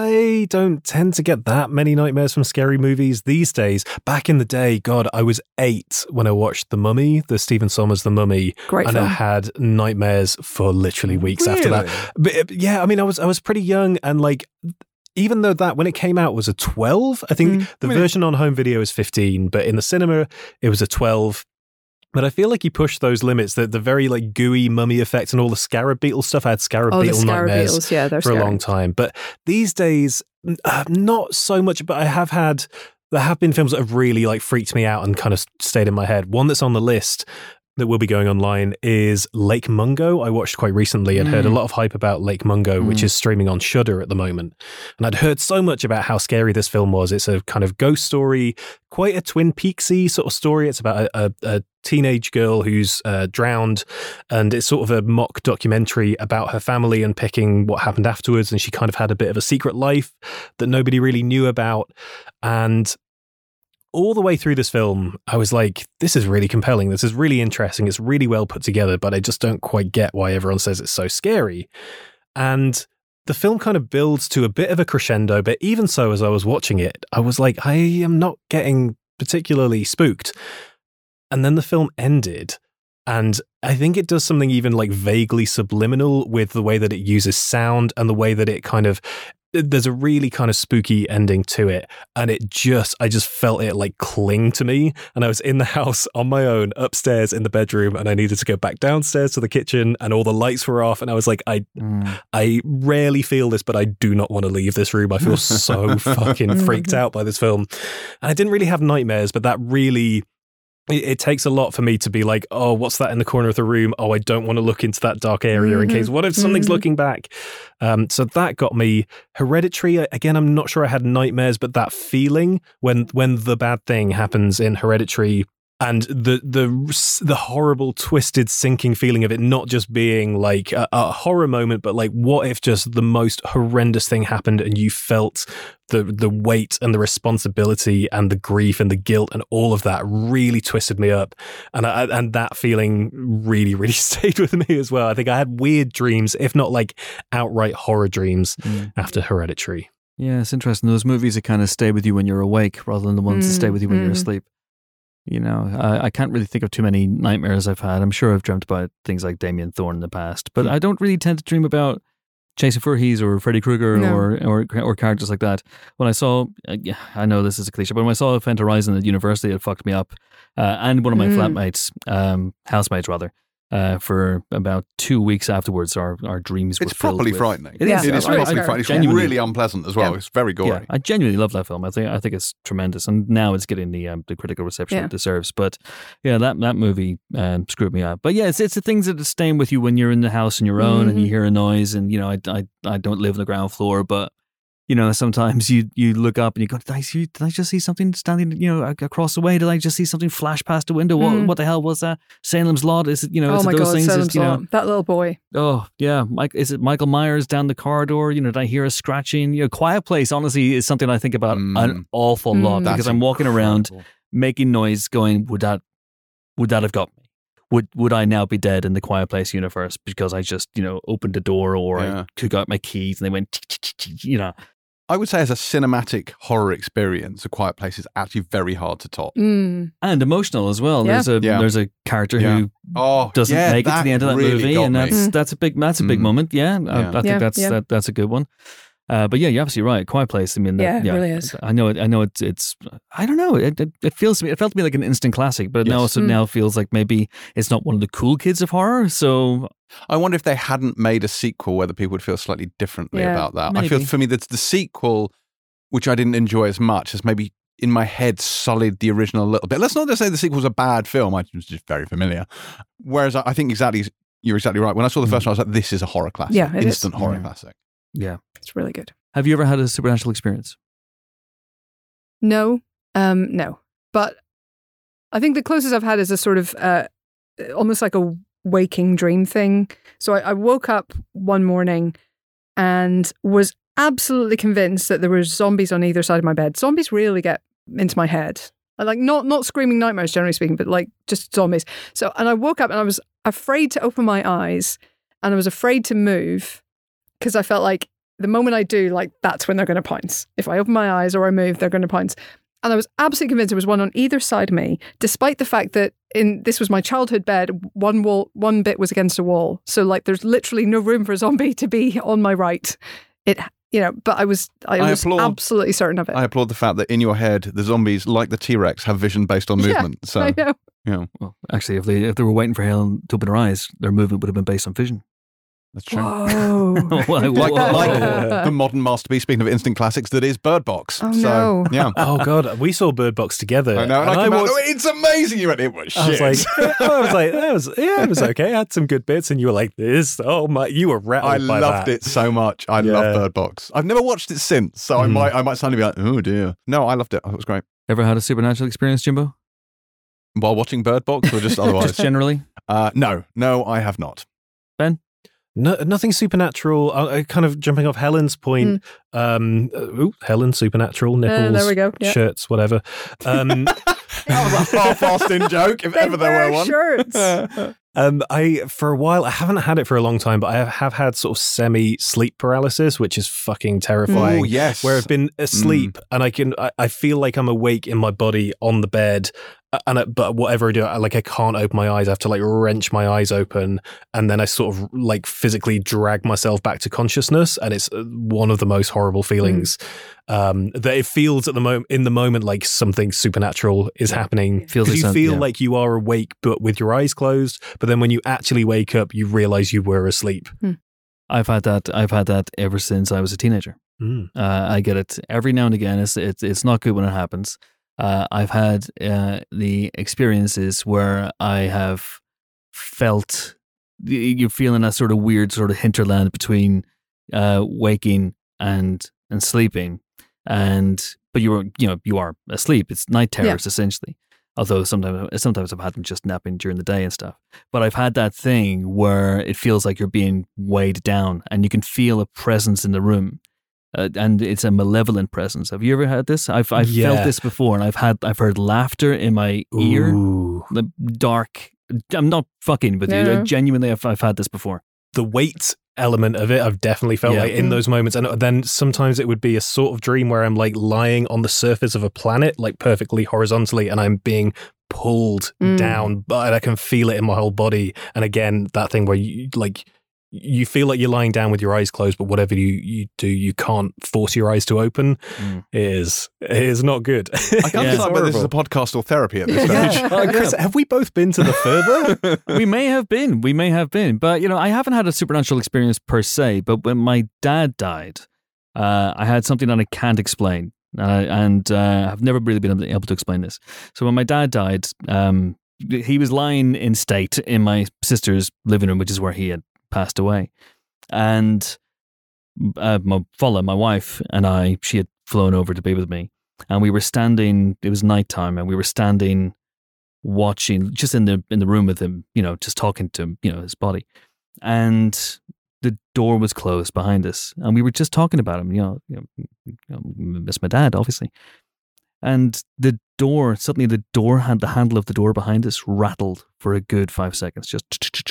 I don't tend to get that many nightmares from scary movies these days. Back in the day, God, I was eight when I watched The Mummy, the Stephen Sommers The Mummy, Great and film. I had nightmares for literally weeks after that. Really? But uh, yeah, I mean, I was I was pretty young, and like, even though that when it came out was a twelve, I think Mm. the I mean, version on home video is fifteen, but in the cinema it was a twelve. But I feel like he pushed those limits. The the very like gooey mummy effect and all the scarab beetle stuff. I had scarab Oh, the beetle scarab nightmares beetles. Yeah, they're for scary. a long time. But these days, uh, not so much. But I have had there have been films that have really like freaked me out and kind of stayed in my head. One that's on the list that will be going online is Lake Mungo. I watched quite recently and heard a Mm. lot of hype about Lake Mungo, which Mm. is streaming on Shudder at the moment. And I'd heard so much about how scary this film was. It's a kind of ghost story, quite a Twin Peaksy sort of story. It's about a, a, a teenage girl who's uh, drowned, and it's sort of a mock documentary about her family and picking what happened afterwards. And she kind of had a bit of a secret life that nobody really knew about. And all the way through this film, I was like, this is really compelling. This is really interesting. It's really well put together, but I just don't quite get why everyone says it's so scary. And the film kind of builds to a bit of a crescendo, but even so, as I was watching it, I was like, I am not getting particularly spooked. And then the film ended. And I think it does something even like vaguely subliminal with the way that it uses sound and the way that it kind of, there's a really kind of spooky ending to it. And it just, I just felt it like cling to me. And I was in the house on my own upstairs in the bedroom, and I needed to go back downstairs to the kitchen, and all the lights were off. And I was like, I, Mm. I rarely feel this, but I do not want to leave this room. I feel so fucking freaked out by this film. And I didn't really have nightmares, but that really, it, it takes a lot for me to be like, oh, what's that in the corner of the room? Oh, I don't want to look into that dark area in Mhm. case, what if something's Mhm. looking back? Um, so that got me. Hereditary, again, I'm not sure I had nightmares, but that feeling when when the bad thing happens in Hereditary, and the the the horrible, twisted, sinking feeling of it not just being like a, a horror moment, but like what if just the most horrendous thing happened and you felt the the weight and the responsibility and the grief and the guilt and all of that really twisted me up, and I, and that feeling really really stayed with me as well. I think I had weird dreams, if not like outright horror dreams, mm. after Hereditary. Yeah, it's interesting. Those movies that kind of stay with you when you're awake rather than the ones mm. that stay with you when mm. you're asleep. You know, I, I can't really think of too many nightmares I've had. I'm sure I've dreamt about things like Damien Thorne in the past, but I don't really tend to dream about Jason Voorhees or Freddy Krueger no. or, or or characters like that. When I saw, I know this is a cliche, but when I saw Event Horizon at university, it fucked me up. Uh, and one of my mm. flatmates, um, housemates rather, uh, for about two weeks afterwards, our, our dreams were it's filled properly with, frightening. It yeah. is. It is yeah. properly frightening. It's Genuinely. really unpleasant as well. Yeah. It's very gory. Yeah, I genuinely love that film. I think I think it's tremendous, and now it's getting the um, the critical reception yeah. it deserves. But yeah, that that movie um, screwed me up. But yeah, it's it's the things that are staying with you when you're in the house on your own mm-hmm. and you hear a noise. And you know, I, I I don't live on the ground floor, but you know, sometimes you you look up and you go, did I see? Did I just see something standing? You know, across the way? Did I just see something flash past the window? Mm. What what the hell was that? Salem's Lot? Is it you know? Oh is my it those God, things? Salem's Is, you know, Lot. That little boy. Oh yeah, Mike. Is it Michael Myers down the corridor? You know, did I hear a scratching? You know, Quiet Place. Honestly, is something I think about mm. an awful mm. lot because That's I'm walking incredible. around making noise, going, would that would that have got me? Would would I now be dead in the Quiet Place universe because I just you know opened the door or Yeah. I took out my keys and they went, you know. I would say as a cinematic horror experience, A Quiet Place is actually very hard to top. Mm. And emotional as well. Yeah. There's a Yeah. there's a character Yeah. who Oh, doesn't yeah, make it to that the end of that really movie, got and me. that's that's a big that's a big Mm. moment. Yeah, I, Yeah. I think Yeah, that's yeah. that, that's a good one. Uh, but yeah, you're absolutely right. Quiet Place. I mean, that, Yeah, it yeah, really is. I know it. I know it's. It's. I don't know. It, it. It feels to me. It felt to me like an instant classic, but it Yes. now also Mm. now feels like maybe it's not one of the cool kids of horror. So I wonder if they hadn't made a sequel, whether people would feel slightly differently Yeah, about that. I feel maybe. for me that the sequel, which I didn't enjoy as much, has maybe in my head sullied the original a little bit. Let's not just say the sequel's a bad film. I was just very familiar. Whereas I I think exactly you're exactly right. When I saw the first one, I was like, "This is a horror classic, Yeah, it is. instant horror Yeah. classic." yeah. It's really good. Have you ever had a supernatural experience? No, um, no. But I think the closest I've had is a sort of uh, almost like a waking dream thing. So I, I woke up one morning and was absolutely convinced that there were zombies on either side of my bed. Zombies really get into my head. I like not not screaming nightmares, generally speaking, but like just zombies. So, and I woke up and I was afraid to open my eyes, and I was afraid to move because I felt like the moment I do, like that's when they're going to pounce. If I open my eyes or I move, they're going to pounce. And I was absolutely convinced there was one on either side of me, despite the fact that in this was my childhood bed, one wall, one bit was against a wall. So like, there's literally no room for a zombie to be on my right. It, you know, but I was, I, I was applaud- absolutely certain of it. I applaud the fact that in your head, the zombies, like the T-Rex, have vision based on Yeah, movement. so, I know. you know, Well, actually, if they if they were waiting for Helen to open her eyes, their movement would have been based on vision. that's true. Whoa. Like- Like, Whoa. like the modern masterpiece, speaking of instant classics, that is Bird Box. Oh, so, no. Yeah. Oh God, we saw Bird Box together. I know. And and I came out, was- "Oh, it's amazing. You went, it was shit. I was like, I was like, that was yeah, it was okay. I had some good bits, and you were like, "This, oh my!" You were rattled I by loved that. it so much. I Yeah. love Bird Box. I've never watched it since, so I Mhm. might I might suddenly be like, oh dear. No, I loved it. It was great. Ever had a supernatural experience, Jimbo? While watching Bird Box or just otherwise? Just generally? uh, no, no, I have not. No, nothing supernatural. Uh, uh, kind of jumping off Helen's point. Um, uh, ooh, Helen, supernatural, nipples, Uh, there we go. Yeah. shirts, whatever. Um, That was a half-assed in joke, if They ever there wear were one. shirts. Um, I for a while I haven't had it for a long time, but I have, have had sort of semi sleep paralysis, which is fucking terrifying. Oh, yes. Where I've been asleep and I can I, I feel like I'm awake in my body on the bed, uh, and I, but whatever I do, I, like I can't open my eyes. I have to like wrench my eyes open, and then I sort of like physically drag myself back to consciousness, and it's uh, one of the most horrible feelings. Mm. Um, that it feels at the moment in the moment like something supernatural is happening. Feels Because you like some- feel yeah. like you are awake, but with your eyes closed. But then when you actually wake up, you realize you were asleep. I've had that. I've had that ever since I was a teenager. Mm. Uh, I get it every now and again. It's it's, it's not good when it happens. Uh, I've had uh, the experiences where I have felt you're feeling a sort of weird sort of hinterland between uh, waking and and sleeping, and but you were you know you are asleep. It's night terrors essentially. Although sometimes, sometimes I've had them just napping during the day and stuff. But I've had that thing where it feels like you're being weighed down, and you can feel a presence in the room, uh, and it's a malevolent presence. Have you ever had this? I've I've Yeah. felt this before, and I've had I've heard laughter in my ear, Ooh. the dark. I'm not fucking with you. Yeah. I genuinely, I've, I've had this before. The weight element of it, I've definitely felt Yeah. like in those moments. And then sometimes it would be a sort of dream where I'm like lying on the surface of a planet, like perfectly horizontally, and I'm being pulled Mm. down, but I can feel it in my whole body. And again, that thing where you like, you feel like you're lying down with your eyes closed, but whatever you, you do, you can't force your eyes to open. Mm. It is, it is not good. I can't Yeah. decide whether this is a podcast or therapy at this stage. Uh, Chris, have we both been to the further? We may have been. We may have been. But, you know, I haven't had a supernatural experience per se. But when my dad died, uh, I had something that I can't explain. Uh, and uh, I've never really been able to explain this. So when my dad died, um, he was lying in state in my sister's living room, which is where he had passed away. And uh, my Fola, my wife, and I, she had flown over to be with me. And we were standing, it was nighttime, and we were standing watching, just in the in the room with him, you know, just talking to him, you know, his body. And the door was closed behind us. And we were just talking about him, you know, you know, you know miss my dad, obviously. And the door, suddenly the door had the handle of the door behind us rattled for a good five seconds, just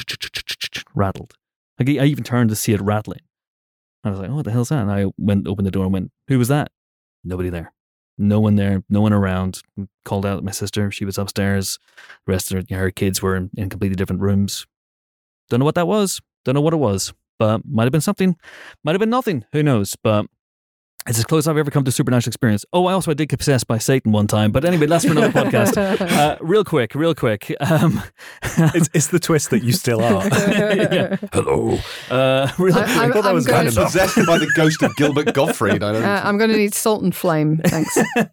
rattled. Like I even turned to see it rattling. I was like, oh, what the hell's that? And I went, opened the door and went, who was that? Nobody there. No one there, no one around. Called out my sister. She was upstairs. The rest of her, her kids were in, in completely different rooms. Don't know what that was. Don't know what it was. But might have been something. Might have been nothing. Who knows? But it's as close as I've ever come to supernatural experience. Oh, I also did get possessed by Satan one time. But anyway, that's for another podcast. Uh, real quick, real quick. Um, it's, it's the twist that you still are. yeah. Hello. Uh, real I- quick. I'm- I thought that I'm was going kind to- of Possessed by the ghost of Gilbert Gottfried. I don't Uh, I'm going to need salt and flame. Thanks.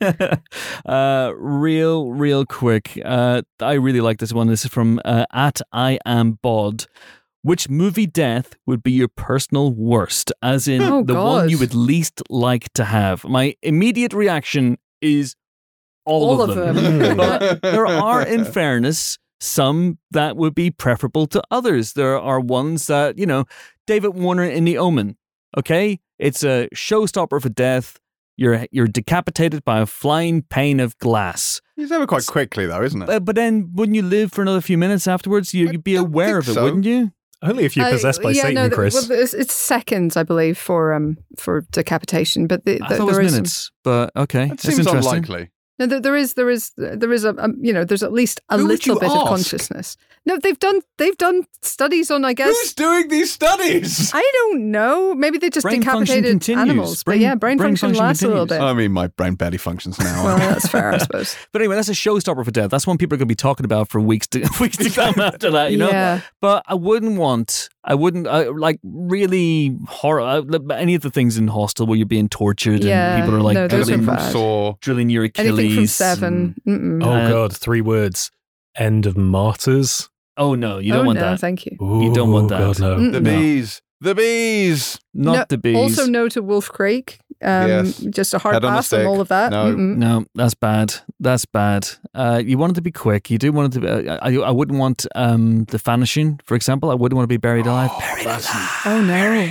uh, real, real quick. Uh, I really like this one. This is from uh, at I am Bod. Which movie death would be your personal worst? As in Oh, the God. one you would least like to have. My immediate reaction is all, All of, of them. them. But there are, in fairness, some that would be preferable to others. There are ones that, you know, David Warner in The Omen. Okay, it's a showstopper for death. You're you're decapitated by a flying pane of glass. He's over quite quickly, though, isn't it? Uh, but then, wouldn't you live for another few minutes afterwards? You, I you'd be don't aware think of it, so. wouldn't you? only if you're Uh, possessed by yeah, Satan, no, the- Chris. Well, it's, it's seconds, I believe, for um for decapitation. But the, I the, thought it was there is some- minutes, but okay, That that's seems interesting. unlikely. No, there, there is, there is, there is a, um, you know, there's at least a Who would little you bit ask? of consciousness. No, they've done, they've done studies on, I guess. Who's doing these studies? I don't know. Maybe they just Brain function decapitated continues. animals. Brain- but yeah, brain, brain function, function lasts a little bit. continues. I mean, my brain barely functions now. Well, that's fair, I suppose. But anyway, that's a showstopper for death. That's one people are going to be talking about for weeks to weeks to come after that. You know. Yeah. But I wouldn't want. I wouldn't uh, like really horror. Uh, any of the things in Hostel where you're being tortured Yeah, and people are like no, those are drilling, Anything from bad. Saw. drilling your Achilles. Anything from Seven. and- Mm-mm. oh, Uh, God. Three words. End of Martyrs. Oh no, you don't oh, want no, that. thank you. You don't want Ooh, that. God, no. Mm. The No. bees. The bees. Not No, the bees. Also, no to Wolf Creek. Um, Yes. Just a hard Head on a pass on stick. all of that. No. Mm-mm. No, that's bad. That's bad. Uh, you want it to be quick. You do want it to be. Uh, I, I wouldn't want um, the vanishing, for example. I wouldn't want to be buried alive. Buried alive. Oh no.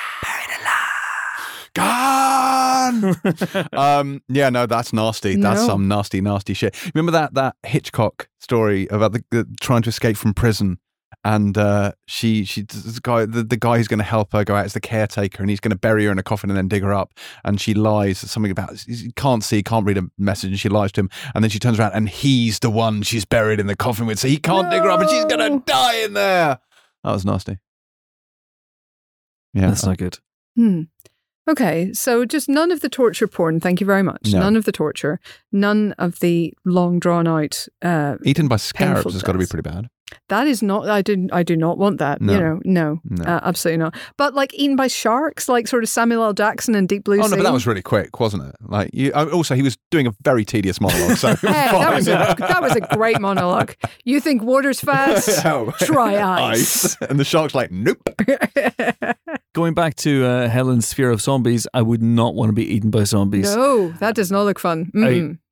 Gone. um, yeah, no, that's nasty. That's No. some nasty, nasty shit. Remember that that Hitchcock story about the, the trying to escape from prison, and uh, she she the guy the, the guy who's going to help her go out is the caretaker, and he's going to bury her in a coffin and then dig her up, and she lies something about he can't see, can't read a message, and she lies to him, and then she turns around and he's the one she's buried in the coffin with, so he can't dig her up, and she's going No. to die in there. That was nasty. Yeah, That's not good. Hmm. Okay, so just none of the torture porn. Thank you very much. No. None of the torture. None of the long drawn out. Uh, eaten by scarabs Painful has got to be deaths. pretty bad. that is not. I do. I do not want that. No. You know. No. No. Uh, absolutely not. But like eaten by sharks, like sort of Samuel L. Jackson in Deep Blue Oh Sea. no, but that was really quick, wasn't it? Like, you, uh, also he was doing a very tedious monologue, so it was Hey, that was a fine. that was a great monologue. You think water's fast? Oh. Try ice. and the shark's like, nope. Going back to uh, Helen's fear of zombies, I would not want to be eaten by zombies. No, that does not look fun. I Mm-mm.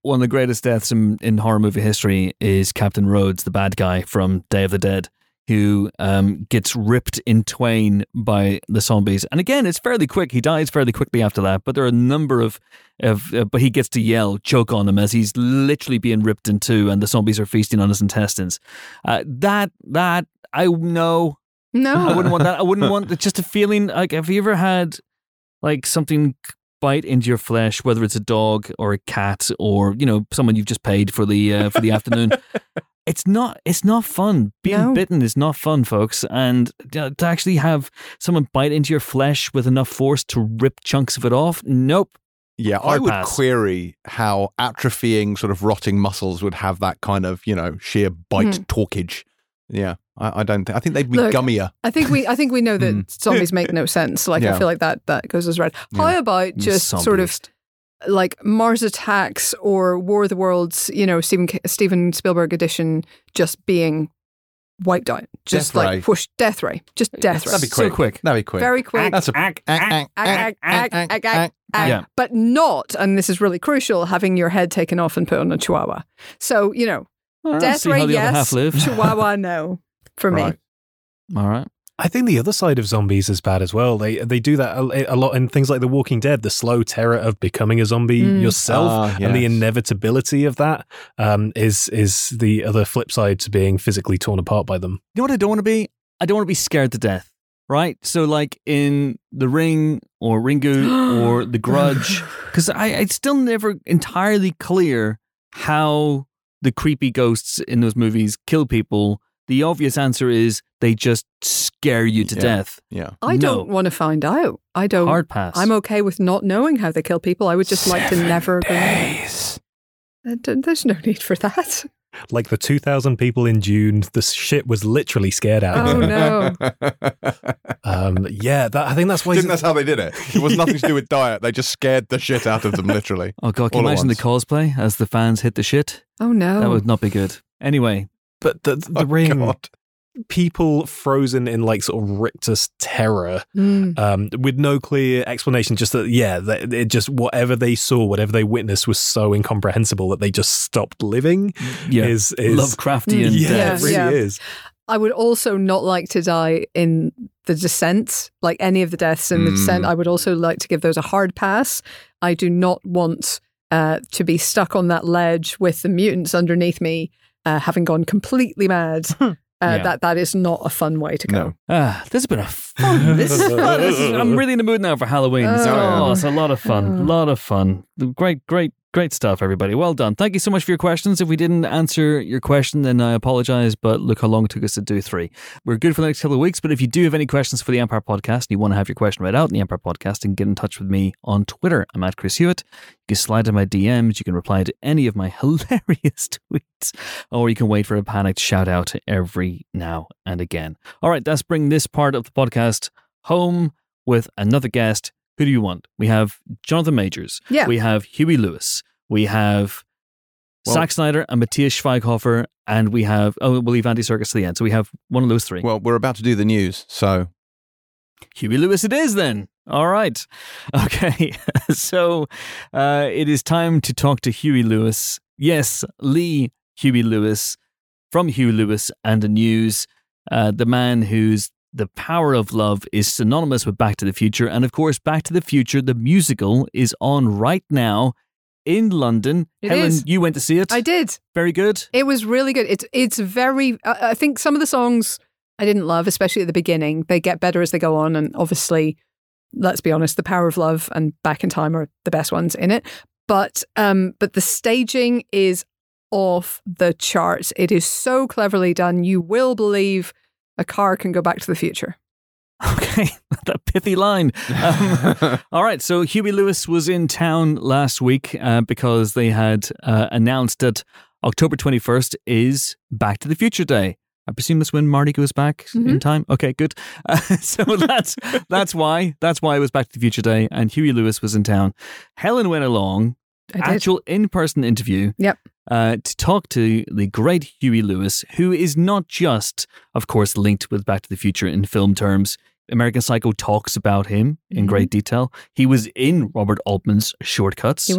one of the greatest deaths in, in horror movie history is Captain Rhodes, the bad guy from Day of the Dead, who um, gets ripped in twain by the zombies. And again, it's fairly quick. He dies fairly quickly after that. But there are a number of, of uh, but he gets to yell, choke on him as he's literally being ripped in two, and the zombies are feasting on his intestines. Uh, that that I know. No, I wouldn't want that. I wouldn't want it's just a feeling. Like, have you ever had like something bite into your flesh, whether it's a dog or a cat or, you know, someone you've just paid for the uh, for the afternoon? It's not. It's not fun. Being No. bitten is not fun, folks. And uh, to actually have someone bite into your flesh with enough force to rip chunks of it off, nope. Yeah, I Hard would pass. query how atrophying, sort of rotting muscles would have that kind of, you know, sheer bite Hmm. talkage. Yeah, I, I don't think. I think they'd be Look, gummier. I think we I think we know that Mm. zombies make no sense. Like I Yeah. feel like that that goes as red. How Yeah. about just sort of Zombies. like Mars Attacks or War of the Worlds, you know, Steven Steven Spielberg edition, just being wiped out, just Death like ray. push death ray, just death ray, That'd be So quick. quick. That'd be quick. very quick. That's a Ack, ack, ack, ack, ack, ack, ack, ack, ack, Yeah. but not, and this is really crucial, having your head taken off and put on a chihuahua. So you know, All right, death see ray, how the other yes, half live. chihuahua, no, for me. Right. All right. I think the other side of zombies is bad as well. They they do that a, a lot in things like The Walking Dead, the slow terror of becoming a zombie Mm. yourself, Ah, and the yes. inevitability of that um, is is the other flip side to being physically torn apart by them. You know what I don't want to be? I don't want to be scared to death, right? So like in The Ring or Ringu or The Grudge, because I it's still never entirely clear how the creepy ghosts in those movies kill people. The obvious answer is they just scare you to Yeah. death. Yeah. I No. don't want to find out. I don't. Hard pass. I'm okay with not knowing how they kill people. I would just like to never. Days. Uh, d- There's no need for that. Like the two thousand people in June, the shit was literally scared out of Oh them. no! Um, yeah, that, I think that's why. Didn't that's how they did it? It was nothing to do with diet. They just scared the shit out of them, literally. Oh God, can you All at imagine the once. cosplay as the fans hit the shit? Oh no! That would not be good. Anyway, But the, the Oh, ring, God. people frozen in like sort of rictus terror. Mm. Um, with no clear explanation, just that, yeah, that it just whatever they saw, whatever they witnessed was so incomprehensible that they just stopped living. yeah, Is, is Lovecraftian Mm, yeah, death. it really Yeah. is. I would also not like to die in The Descent, like any of the deaths in The Mm. Descent. I would also like to give those a hard pass. I do not want uh, to be stuck on that ledge with the mutants underneath me, uh, having gone completely mad. Uh, Yeah. That that is not a fun way to go. No. Ah, this has been a fun. This is fun. This is, I'm really in the mood now for Halloween. It's, Oh. oh, it's a lot of fun. A Oh. lot of fun. Great, great, great stuff, everybody. Well done. Thank you so much for your questions. If we didn't answer your question, then I apologize, but look how long it took us to do three. We're good for the next couple of weeks, but if you do have any questions for the Empire Podcast and you want to have your question read out in the Empire Podcast, you can get in touch with me on Twitter. I'm at Chris Hewitt. You can slide in my D Ms. You can reply to any of my hilarious tweets, or you can wait for a panicked shout out every now and again. All right, let's bring this part of the podcast home with another guest. Who do you want? We have Jonathan Majors. Yeah. We have Huey Lewis. We have Well- Zack Snyder and Matthias Schweighöfer. And we have, oh, we'll leave Andy Serkis to the end. So we have one of those three. Well, we're about to do the news, so Huey Lewis it is then. All right. Okay. So uh, it is time to talk to Huey Lewis. Yes, Lee Huey Lewis from Huey Lewis and the News, uh, the man whose The Power of Love is synonymous with Back to the Future. And of course, Back to the Future, the musical, is on right now in London. It Helen, is. you went to see it. I did. Very good. It was really good. It's it's very. I I think some of the songs I didn't love, especially at the beginning. They get better as they go on, and obviously, let's be honest, The Power of Love and Back in Time are the best ones in it. But um, but the staging is off the charts. It is so cleverly done. You will believe a car can go back to the future. Okay, that pithy line. Um, all right, so Huey Lewis was in town last week uh, because they had uh, announced that October twenty-first is Back to the Future Day. I presume that's when Marty goes back in Mhm. time. Okay, good. Uh, so that's that's why that's why it was Back to the Future Day, and Huey Lewis was in town. Helen went along, I did. actual in-person interview. Yep. Uh, to talk to the great Huey Lewis, who is not just, of course, linked with Back to the Future in film terms. American Psycho talks about him in Mhm. great detail. He was in Robert Altman's Shortcuts. He was.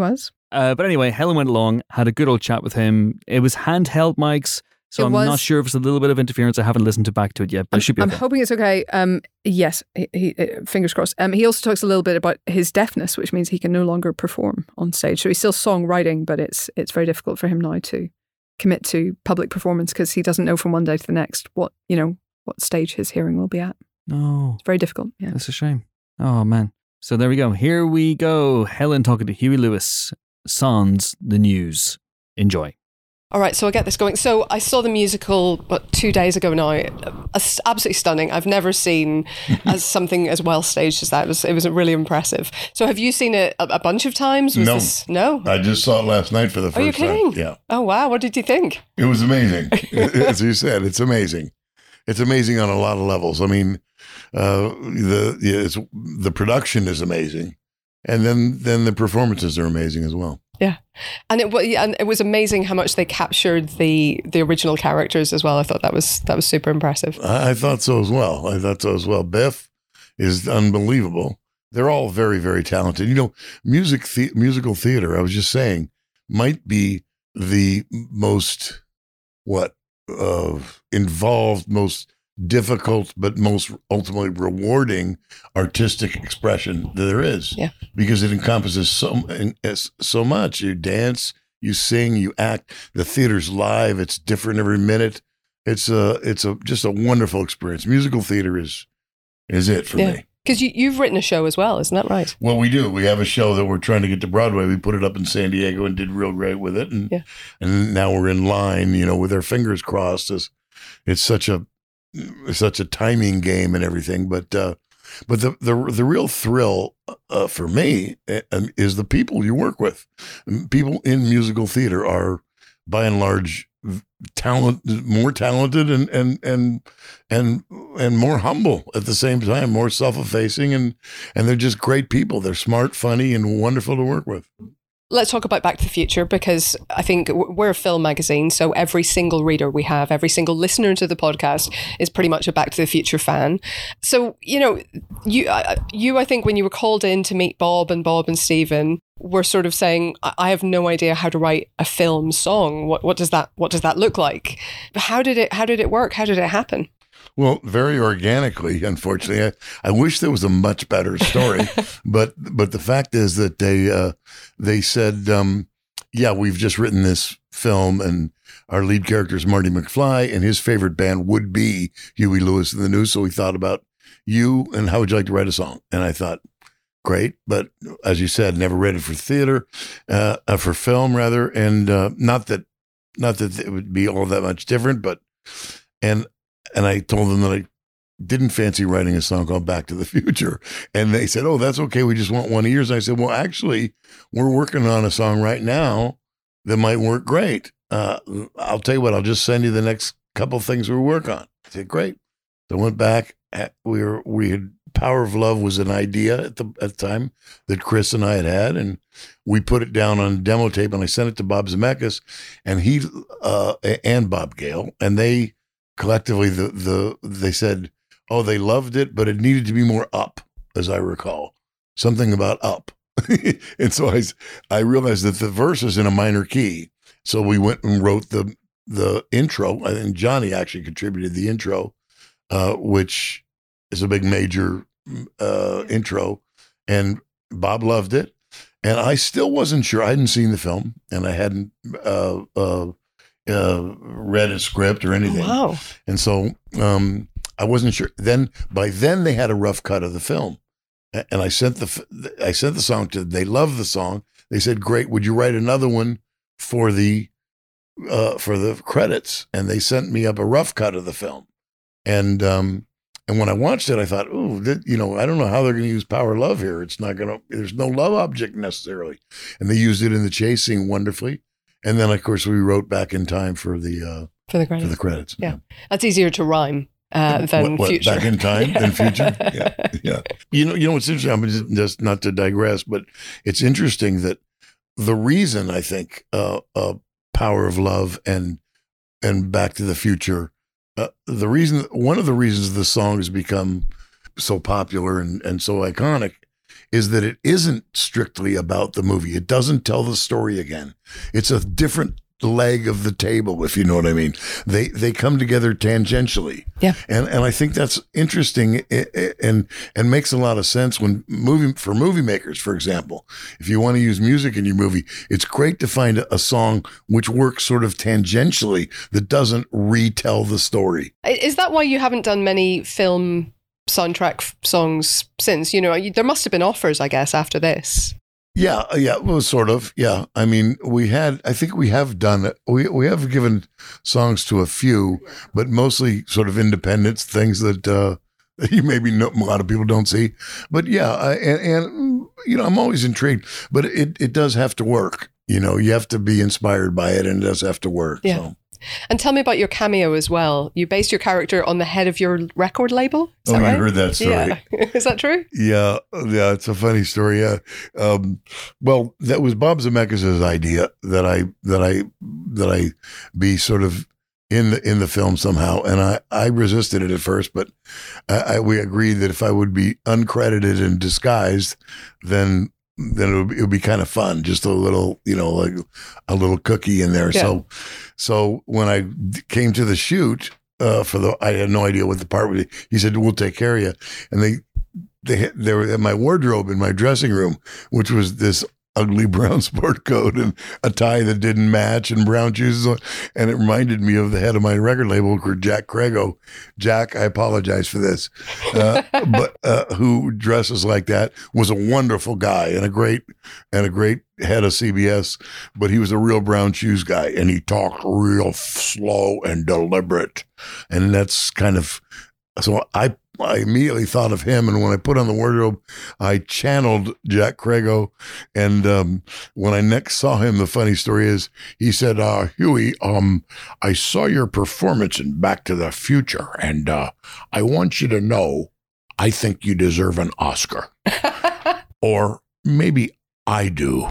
Uh, but anyway, Helen went along, had a good old chat with him. It was handheld mics, so It I'm was- not sure if it's a little bit of interference. I haven't listened to back to it yet, but it should be I'm okay. hoping it's okay. Um, yes, he, he, uh, fingers crossed. Um, he also talks a little bit about his deafness, which means he can no longer perform on stage. So he's still songwriting, but it's it's very difficult for him now to commit to public performance because he doesn't know from one day to the next what you know what stage his hearing will be at. No, It's very difficult. Yeah. that's a shame. Oh, man. So there we go. Here we go. Helen talking to Huey Lewis. Sans the news. Enjoy. All right, so I'll get this going. So I saw the musical, what, two days ago now. It's absolutely stunning. I've never seen as something as well staged as that. It was, it was really impressive. So have you seen it a, a bunch of times? Was No. This, no? I just saw it last night for the first Are you kidding? time. Yeah. Oh, wow. What did you think? It was amazing. As you said, it's amazing. It's amazing on a lot of levels. I mean, uh, the yeah, it's, the production is amazing. And then, then the performances are amazing as well. Yeah. And it, wa- yeah, and it was amazing how much they captured the the original characters as well. I thought that was that was super impressive. I, I thought so as well. I thought so as well. Biff is unbelievable. They're all very, very talented. You know, music, the, musical theater, I was just saying, might be the most, what, uh, involved, most difficult, but most ultimately rewarding artistic expression that there is. Yeah. Because it encompasses so, so much. You dance, you sing, you act. The theater's live. It's different every minute. It's a, it's a, just a wonderful experience. Musical theater is, is it for Yeah. me. Because you, you've written a show as well, isn't that right? Well, we do. We have a show that we're trying to get to Broadway. We put it up in San Diego and did real great with it. And, Yeah. and now we're in line, you know, with our fingers crossed. As it's such a, such a timing game and everything. But, uh, but the, the, the real thrill uh, for me uh, is the people you work with. People in musical theater are by and large talent, more talented and, and, and, and, and more humble at the same time, more self-effacing, and, and they're just great people. They're smart, funny, and wonderful to work with. Let's talk about Back to the Future, because I think we're a film magazine, so every single reader we have, every single listener to the podcast is pretty much a Back to the Future fan. So, you know, you, you I think when you were called in to meet Bob and Bob and Stephen, were sort of saying, I have no idea how to write a film song. What what does that what does that look like? How did it how did it work? How did it happen? Well, very organically, unfortunately. I, I wish there was a much better story, but but the fact is that they uh, they said, um, yeah, we've just written this film, and our lead character is Marty McFly, and his favorite band would be Huey Lewis and the News. So we thought about you, and how would you like to write a song? And I thought, great, but as you said, never read it for theater, uh, uh, for film rather, and uh, not that not that it would be all that much different, but and. And I told them that I didn't fancy writing a song called Back to the Future. And they said, oh, that's okay. We just want one of yours. And I said, well, actually, we're working on a song right now that might work great. Uh, I'll tell you what, I'll just send you the next couple things we work on. I said, great. So I went back. We were, we had, Power of Love was an idea at the, at the time that Chris and I had had. And we put it down on demo tape, and I sent it to Bob Zemeckis and he, uh, and Bob Gale. And they, collectively, the, the they said, oh, they loved it, but it needed to be more up, as I recall. Something about up. And so I, I realized that the verse is in a minor key. So we went and wrote the the intro. I think Johnny actually contributed the intro, uh, which is a big major uh, intro. And Bob loved it. And I still wasn't sure. I hadn't seen the film, and I hadn't uh, uh, Uh, read a script or anything. Oh, wow. And so um, I wasn't sure. Then by then they had a rough cut of the film, and I sent the I sent the song to them. They loved the song. They said, "Great, would you write another one for the uh, for the credits?" And they sent me up a rough cut of the film. And um, and when I watched it, I thought, "Ooh, that, you know, I don't know how they're going to use Power of Love here. It's not going to. There's no love object necessarily." And they used it in the chase scene wonderfully. And then, of course, we wrote Back in Time for the uh, For the credits. for the credits. Yeah. That's easier to rhyme uh, than What- what, Future. Back in Time than Future. Yeah, yeah. You know, you know what's interesting? I'm just, just not to digress, but it's interesting that the reason I think uh, uh, Power of Love and and Back to the Future, uh, the reason, one of the reasons the song has become so popular and, and so iconic is that it isn't strictly about the movie. It doesn't tell the story again. It's a different leg of the table, if you know what I mean. They they come together tangentially. Yeah. And and I think that's interesting and and makes a lot of sense when movie for movie makers, for example. If you want to use music in your movie, it's great to find a song which works sort of tangentially that doesn't retell the story. Is that why you haven't done many film soundtrack f- songs since? You know, you, there must have been offers, I guess, after this. Yeah, yeah, well, sort of. Yeah, I mean, we had. I think we have done it. We we have given songs to a few, but mostly sort of independent things that uh, you maybe know, a lot of people don't see. But yeah, I, and, and you know, I'm always intrigued. But it it does have to work. You know, you have to be inspired by it, and it does have to work. Yeah. So. And tell me about your cameo as well. You based your character on the head of your record label? Is oh, that you right? heard that story. Yeah. Is that true? Yeah, yeah, it's a funny story. Yeah, um, well, that was Bob Zemeckis' idea that I that I that I be sort of in the in the film somehow, and I, I resisted it at first, but I, I, we agreed that if I would be uncredited and disguised, then. then it would, it would be kind of fun, just a little, you know, like a little cookie in there. Yeah. So, so when I came to the shoot uh, for the, I had no idea what the part would be. He said, "We'll take care of you." And they, they, they were in my wardrobe in my dressing room, which was this ugly brown sport coat and a tie that didn't match and brown shoes. And it reminded me of the head of my record label, Jack Craigo. Jack, I apologize for this, uh, but uh, who dresses like that, was a wonderful guy and a great and a great head of C B S. But he was a real brown shoes guy, and he talked real slow and deliberate. And that's kind of so I. I immediately thought of him, and when I put on the wardrobe, I channeled Jack Craigo. And um, when I next saw him, the funny story is, he said, uh, "Huey, um, I saw your performance in Back to the Future, and uh, I want you to know, I think you deserve an Oscar, or maybe I do."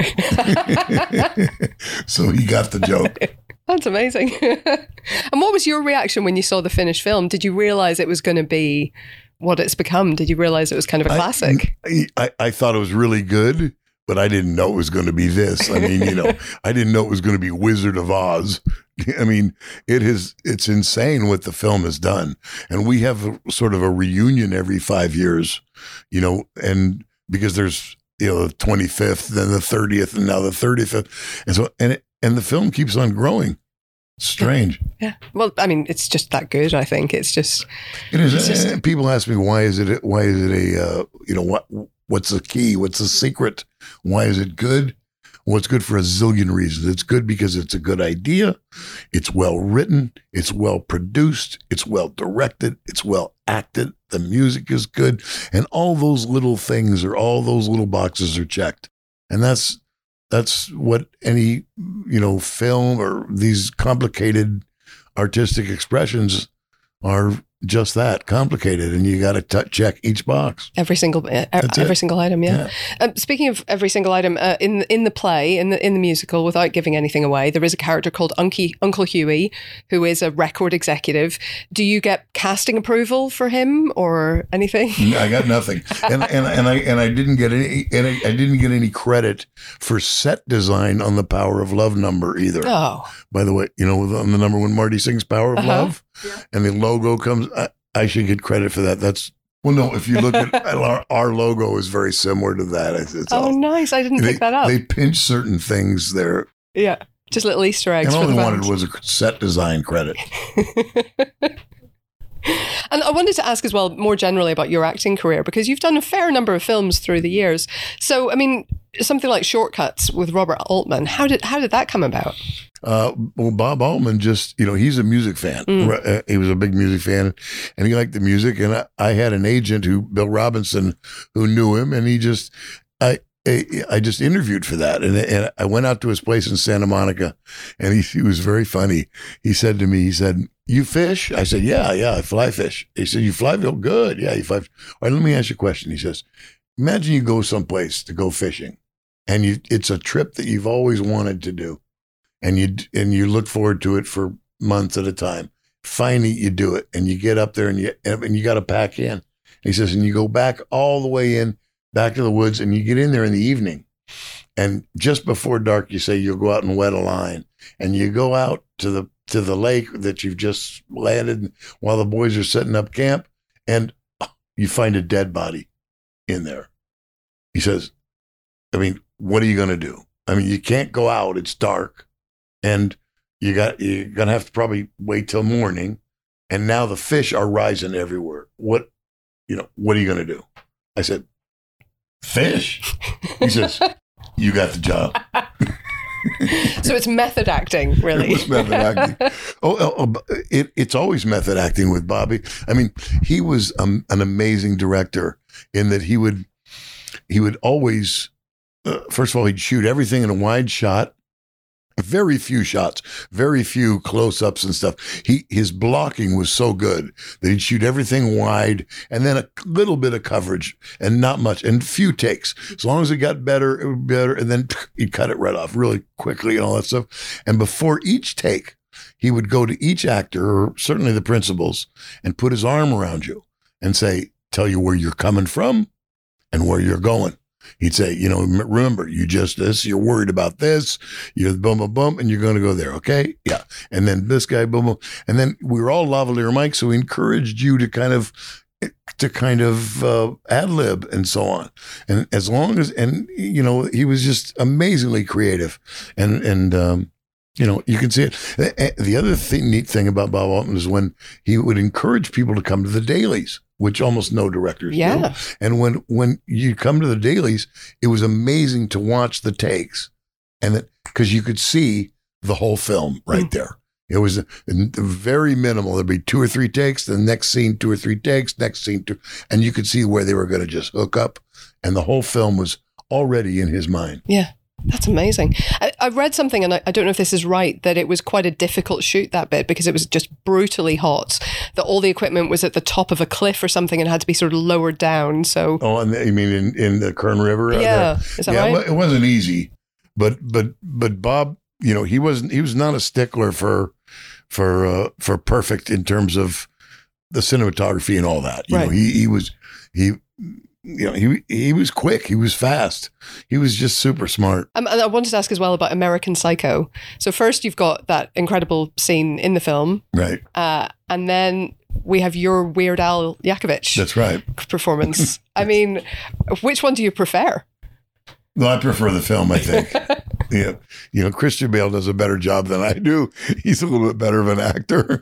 So he got the joke. That's amazing. And what was your reaction when you saw the finished film? Did you realize it was going to be what it's become? Did you realize it was kind of a classic? I, I, I thought it was really good, but I didn't know it was going to be this. I mean, you know, I didn't know it was going to be Wizard of Oz. I mean, it is, it's insane what the film has done. And we have a, sort of a reunion every five years, you know, and because there's, you know, the twenty-fifth, then the thirtieth, and now the thirty-fifth. And so, and it, and the film keeps on growing. Strange. Yeah. Well, I mean, it's just that good. I think it's just. It is. It's just, people ask me, why is it? Why is it a? Uh, you know what? What's the key? What's the secret? Why is it good? Well, it's good for a zillion reasons. It's good because it's a good idea. It's well written. It's well produced. It's well directed. It's well acted. The music is good, and all those little things or all those little boxes are checked, and that's. That's what any, you know, film or these complicated artistic expressions are, just that, complicated, and you got to t- check each box. Every single uh, every it. single item, yeah. yeah. Um, speaking of every single item, uh, in in the play, in the in the musical, without giving anything away, there is a character called Unky, Uncle Huey, who is a record executive. Do you get casting approval for him or anything? I got nothing, and and and I and I didn't get any, and I, I didn't get any credit for set design on the Power of Love number either. Oh, by the way, you know, on the number when Marty sings Power of Uh-huh. Love, yeah. and the logo comes. I, I should get credit for that. That's well, no. If you look at our, our logo, is very similar to that. It's, it's oh, all, nice! I didn't they, pick that up. They pinch certain things there. Yeah, just little Easter eggs. And all for they the wanted fans. was a set design credit. And I wanted to ask as well, more generally, about your acting career, because you've done a fair number of films through the years. So, I mean, something like Shortcuts with Robert Altman, how did how did that come about? Uh, well, Bob Altman just, you know, he's a music fan. Mm. He was a big music fan, and he liked the music. And I, I had an agent who, Bill Robinson, who knew him, and he just, I. I just interviewed for that, and, and I went out to his place in Santa Monica, and he, he was very funny. He said to me, he said, "You fish?" I said, "Yeah, yeah, I fly fish." He said, "You fly real good?" "Yeah, you fly." All right, let me ask you a question. He says, "Imagine you go someplace to go fishing, and you it's a trip that you've always wanted to do, and you and you look forward to it for months at a time. Finally, you do it, and you get up there, and you and you got to pack in." He says, "And you go back all the way in." back to the woods, and you get in there in the evening. And just before dark, you say you'll go out and wet a line. And you go out to the to the lake that you've just landed while the boys are setting up camp, and you find a dead body in there. He says, I mean, what are you going to do? I mean, you can't go out. It's dark. And you got, you're going to have to probably wait till morning. And now the fish are rising everywhere. What, you know, what are you going to do? I said, fish. He says, you got the job. So it's method acting, really. It was method acting. Oh, oh, oh it, it's always method acting with Bobby. I mean, he was um, an amazing director in that he would, he would always, uh, first of all, he'd shoot everything in a wide shot. Very few shots, very few close-ups and stuff. He his blocking was so good that he'd shoot everything wide and then a little bit of coverage and not much and few takes. As long as it got better, it would be better, and then he'd cut it right off really quickly and all that stuff. And before each take, he would go to each actor, or certainly the principals, and put his arm around you and say, tell you where you're coming from and where you're going. He'd say, you know, remember, you just this, you're worried about this, you're boom, boom, boom, and you're going to go there, okay? Yeah. And then this guy, boom, boom. And then we were all lavalier mics, so we encouraged you to kind of, to kind of uh, ad-lib and so on. And as long as, and, you know, he was just amazingly creative. And, and um, you know, you can see it. The other thing, neat thing about Bob Altman is when he would encourage people to come to the dailies, which almost no directors yeah. do. And when when you come to the dailies, it was amazing to watch the takes, and that because you could see the whole film right mm. there. It was a, a very minimal. There'd be two or three takes, the next scene, two or three takes, next scene, two, and you could see where they were going to just hook up, and the whole film was already in his mind. Yeah. That's amazing. I, I read something, and I, I don't know if this is right, that it was quite a difficult shoot, that bit, because it was just brutally hot, that all the equipment was at the top of a cliff or something and had to be sort of lowered down. So, oh, and you mean in, in the Kern River? Yeah. Is that yeah, right? It wasn't easy, but, but, but Bob, you know, he wasn't, he was not a stickler for, for, uh, for perfect in terms of the cinematography and all that. You right. know, he, he was, he, You know, he he was quick. He was fast. He was just super smart. Um, and I wanted to ask as well about American Psycho. So first, you've got that incredible scene in the film, right? Uh, and then we have your Weird Al Yankovic. That's right. Performance. I mean, which one do you prefer? Well, I prefer the film, I think. Yeah, you know, Christian Bale does a better job than I do. He's a little bit better of an actor.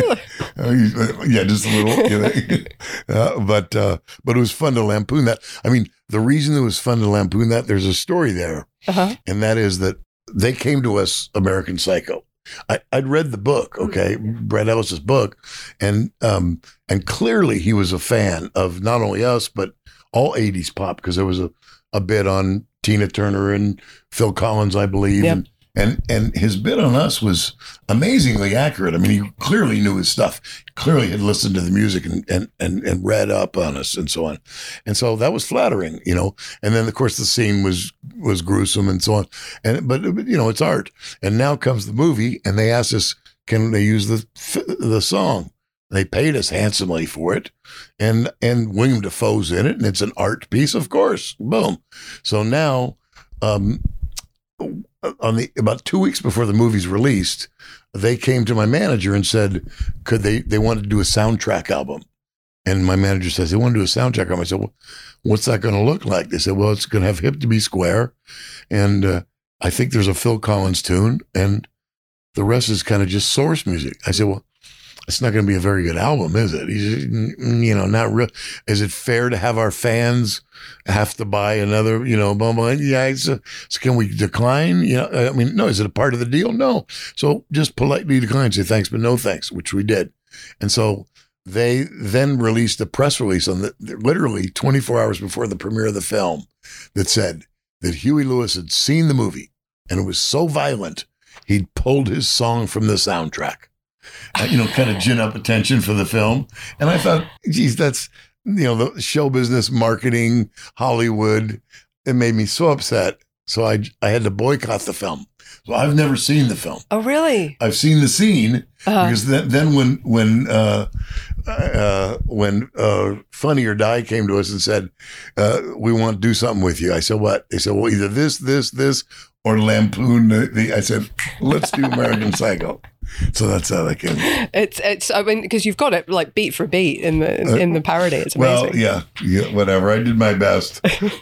uh, yeah, just a little. You know. uh, but uh, but it was fun to lampoon that. I mean, the reason it was fun to lampoon that, there's a story there, uh-huh. and that is that they came to us, American Psycho. I, I'd read the book, okay, Brad Ellis's book, and um, and clearly he was a fan of not only us but all eighties pop, because there was a, a bit on Tina Turner and Phil Collins, I believe. Yep. And, and and his bit on us was amazingly accurate. I mean, he clearly knew his stuff. He clearly had listened to the music and, and, and, and read up on us and so on. And so that was flattering, you know. And then, of course, the scene was was gruesome and so on. And But, you know, it's art. And now comes the movie, and they asked us, can they use the the song? They paid us handsomely for it, and and William Dafoe's in it, and it's an art piece, of course. Boom. So now, um, on the about two weeks before the movie's released, they came to my manager and said, could they they wanted to do a soundtrack album, and my manager says they want to do a soundtrack album. I said, well, what's that going to look like? They said, well, it's going to have Hip to Be Square, and uh, I think there's a Phil Collins tune, and the rest is kind of just source music. I said, well, it's not going to be a very good album, is it? You know, not real. Is it fair to have our fans have to buy another, you know, blah, blah, yeah. It's a, so can we decline? You know, I mean, no, is it a part of the deal? No. So just politely decline, say thanks, but no thanks, which we did. And so they then released a press release on the, literally twenty-four hours before the premiere of the film that said that Huey Lewis had seen the movie and it was so violent, he'd pulled his song from the soundtrack. Uh, you know, kind of gin up attention for the film. And I thought, geez, that's, you know, the show business, marketing, Hollywood. It made me so upset, So I I had to boycott the film. So I've never seen the film. Oh, really? I've seen the scene Uh-huh. because then, then when when uh, uh, when uh, Funny or Die came to us and said, uh, "We want to do something with you," I said, "What?" They said, "Well, either this, this, this, or lampoon." The, the, I said, "Let's do American Psycho." So that's how that came. It's it's. I mean, because you've got it like beat for beat in the in, in the parody. It's amazing. Well, yeah, yeah, whatever. I did my best.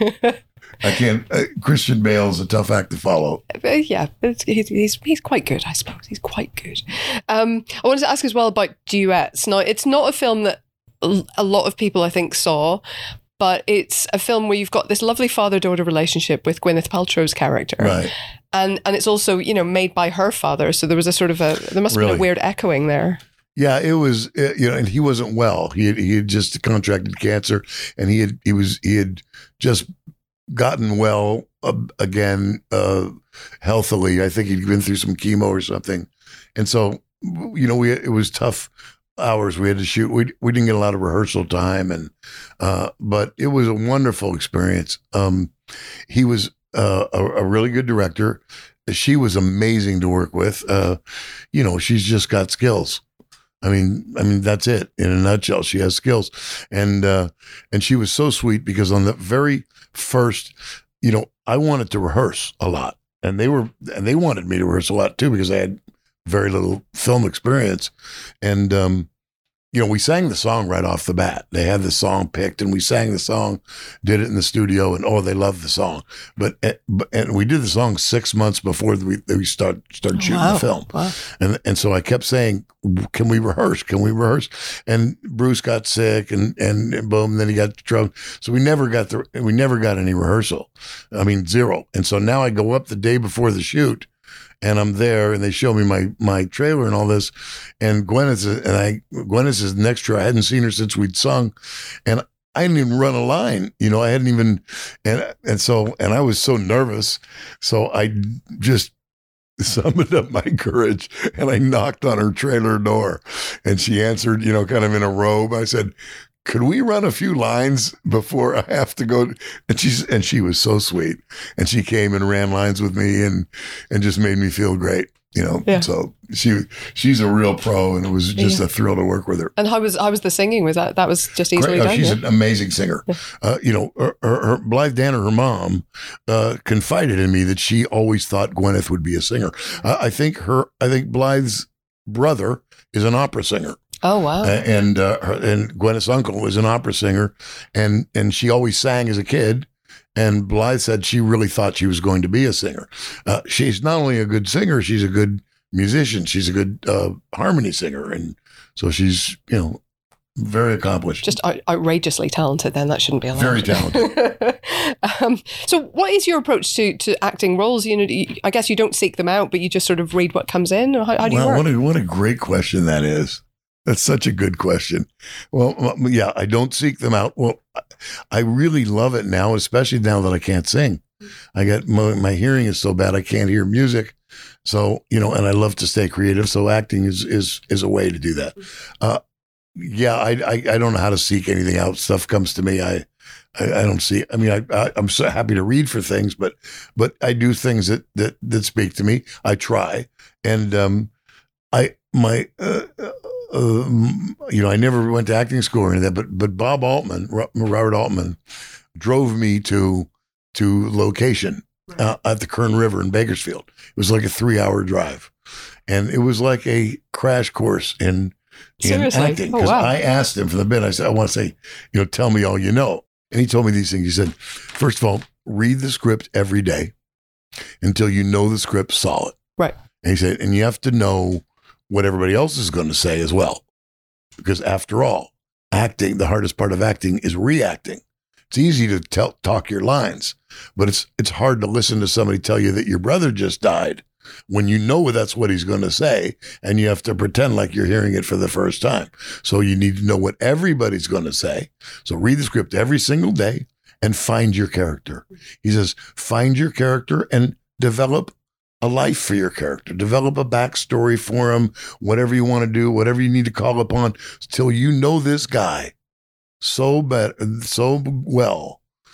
I can't. Uh, Christian Bale's a tough act to follow. Uh, yeah, it's, he's, he's he's quite good, I suppose. He's quite good. Um, I wanted to ask as well about duets. Now, it's not a film that l- a lot of people, I think, saw, but it's a film where you've got this lovely father-daughter relationship with Gwyneth Paltrow's character. Right. And and it's also, you know, made by her father. So there was a sort of a, there must have Really? been a weird echoing there. Yeah, it was. Uh, you know, and he wasn't well. He had, he had just contracted cancer, and he had he was he had just gotten well uh, again uh, healthily. I think he'd been through some chemo or something, and so you know, we it was tough hours we had to shoot. We we didn't get a lot of rehearsal time, and uh, but it was a wonderful experience. Um, he was uh, a, a really good director. She was amazing to work with. Uh, you know, she's just got skills. I mean, I mean that's it in a nutshell. She has skills, and uh, and she was so sweet because on the very first, you know, I wanted to rehearse a lot, and they were and they wanted me to rehearse a lot too because I had very little film experience, and um, you know, we sang the song right off the bat. They had the song picked, and we sang the song, did it in the studio, and oh, they loved the song. But, but and we did the song six months before we we start started shooting Wow. the film. Wow. And and so I kept saying, "Can we rehearse? Can we rehearse?" And Bruce got sick, and and, and boom, and then he got drunk. So we never got the we never got any rehearsal. I mean, zero. And so now I go up the day before the shoot, and I'm there, and they show me my my trailer and all this, and Gwyneth and I Gwyneth is next to her. I hadn't seen her since we'd sung, and I didn't even run a line. You know, I hadn't even, and and so and I was so nervous, so I just summoned up my courage and I knocked on her trailer door, and she answered, you know, kind of in a robe. I said, "Could we run a few lines before I have to go?" And she's and she was so sweet, and she came and ran lines with me, and and just made me feel great, you know. Yeah. So she she's a real pro, and it was just Yeah. a thrill to work with her. And how was how was the singing? Was that that was just easily Great. Uh, done? she's yeah? an amazing singer. Uh, you know, her, her, her Blythe Danner, her mom, uh, confided in me that she always thought Gwyneth would be a singer. Uh, I think her, I think Blythe's brother is an opera singer. Oh wow! Uh, and uh, her, and Gwyneth's uncle was an opera singer, and and she always sang as a kid. And Blythe said she really thought she was going to be a singer. Uh, she's not only a good singer, she's a good musician. She's a good uh, harmony singer, and so she's, you know, very accomplished. Just out- outrageously talented. Then that shouldn't be allowed. Very talented. um, so, what is your approach to to acting roles? You know, you- I guess you don't seek them out, but you just sort of read what comes in. Or how, how do you Wow, work? what a what a great question that is. That's such a good question. Well, m- yeah, I don't seek them out. Well, I really love it now, especially now that I can't sing. I got my, my hearing is so bad I can't hear music. So, you know, and I love to stay creative. So acting is is is a way to do that. Uh, yeah, I, I I don't know how to seek anything out. Stuff comes to me. I I, I don't see. I mean, I, I I'm so happy to read for things, but but I do things that that that speak to me. I try, and um, I my. Uh, Uh, you know, I never went to acting school or anything, but but Bob Altman, Robert Altman, drove me to to location uh, at the Kern River in Bakersfield. It was like a three hour drive, and it was like a crash course in in Seriously? acting. Oh, Because wow. I asked him for the bit. I said, I want to say, you know, tell me all you know. And he told me these things. He said, first of all, read the script every day until you know the script solid. Right. And he said, and you have to know what everybody else is going to say as well. Because after all, acting, the hardest part of acting is reacting. It's easy to tell, talk your lines, but it's it's hard to listen to somebody tell you that your brother just died when you know that's what he's going to say, and you have to pretend like you're hearing it for the first time. So you need to know what everybody's going to say. So read the script every single day and find your character. He says, find your character and develop a life for your character, develop a backstory for him, whatever you want to do, whatever you need to call upon, till you know this guy so bad, so well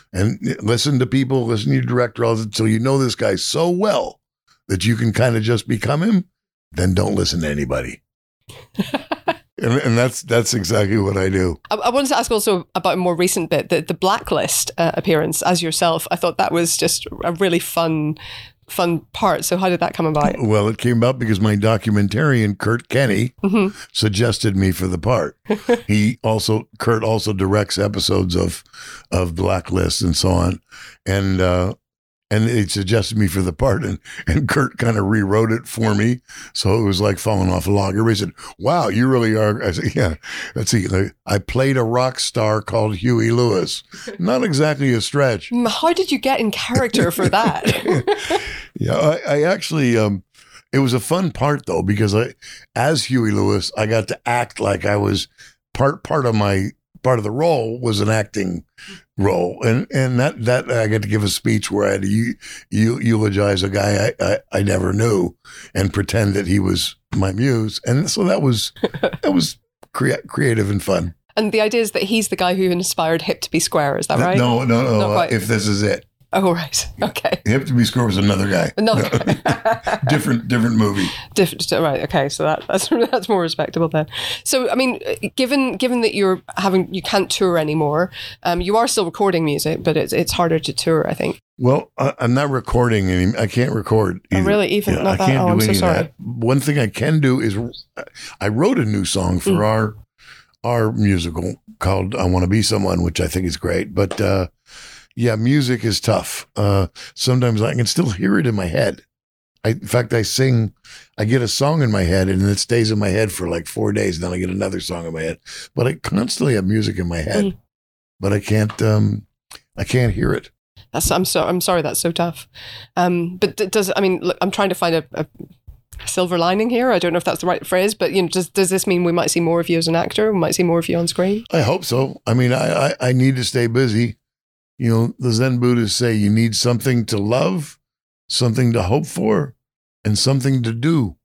and listen to people, listen to your director until you know this guy so well that you can kind of just become him. Then don't listen to anybody. and, and that's that's exactly what I do. I, I wanted to ask also about a more recent bit, the, the Blacklist uh, appearance as yourself. I thought that was just a really fun fun part. So how did that come about? Well, it came about because my documentarian, Kurt Kenny, mm-hmm. suggested me for the part. he also, Kurt also directs episodes of, of Blacklist and so on. And, uh, and he suggested me for the part, and, and Kurt kind of rewrote it for me. So it was like falling off a log. Everybody said, wow, you really are. I said, yeah, let's see. I played a rock star called Huey Lewis. Not exactly a stretch. How did you get in character for that? yeah, I, I actually, um, it was a fun part though, because I, as Huey Lewis, I got to act like I was part, part of my, part of the role was an acting role, and and that that I got to give a speech where I had to eu- eu- eulogize a guy I, I I never knew and pretend that he was my muse, and so that was that was crea- creative and fun. And the idea is that he's the guy who inspired Hip to Be Square. Is that right? No, no, no. Uh, if This Is It. Oh, right. Okay. Hip to Be Square was another guy. Another guy. different, different movie. Different. Right. Okay. So that, that's that's more respectable then. So, I mean, given given that you're having you can't tour anymore, um, you are still recording music, but it's it's harder to tour, I think. Well, I, I'm not recording any. I can't record. Oh, really? Even yeah, not I that. can't Oh, do I'm any so of sorry. that. One thing I can do is I wrote a new song for mm. our our musical called "I Want to Be Someone," which I think is great, but. Uh, Yeah, music is tough. Uh, sometimes I can still hear it in my head. I, in fact, I sing, I get a song in my head and it stays in my head for like four days. And then I get another song in my head. But I constantly have music in my head, mm. but I can't, um, I can't hear it. That's, I'm so, I'm sorry. That's so tough. Um, but does, I mean, look, I'm trying to find a, a silver lining here. I don't know if that's the right phrase, but you know, does, does this mean we might see more of you as an actor? We might see more of you on screen? I hope so. I mean, I, I, I need to stay busy. You know, the Zen Buddhists say you need something to love, something to hope for, and something to do.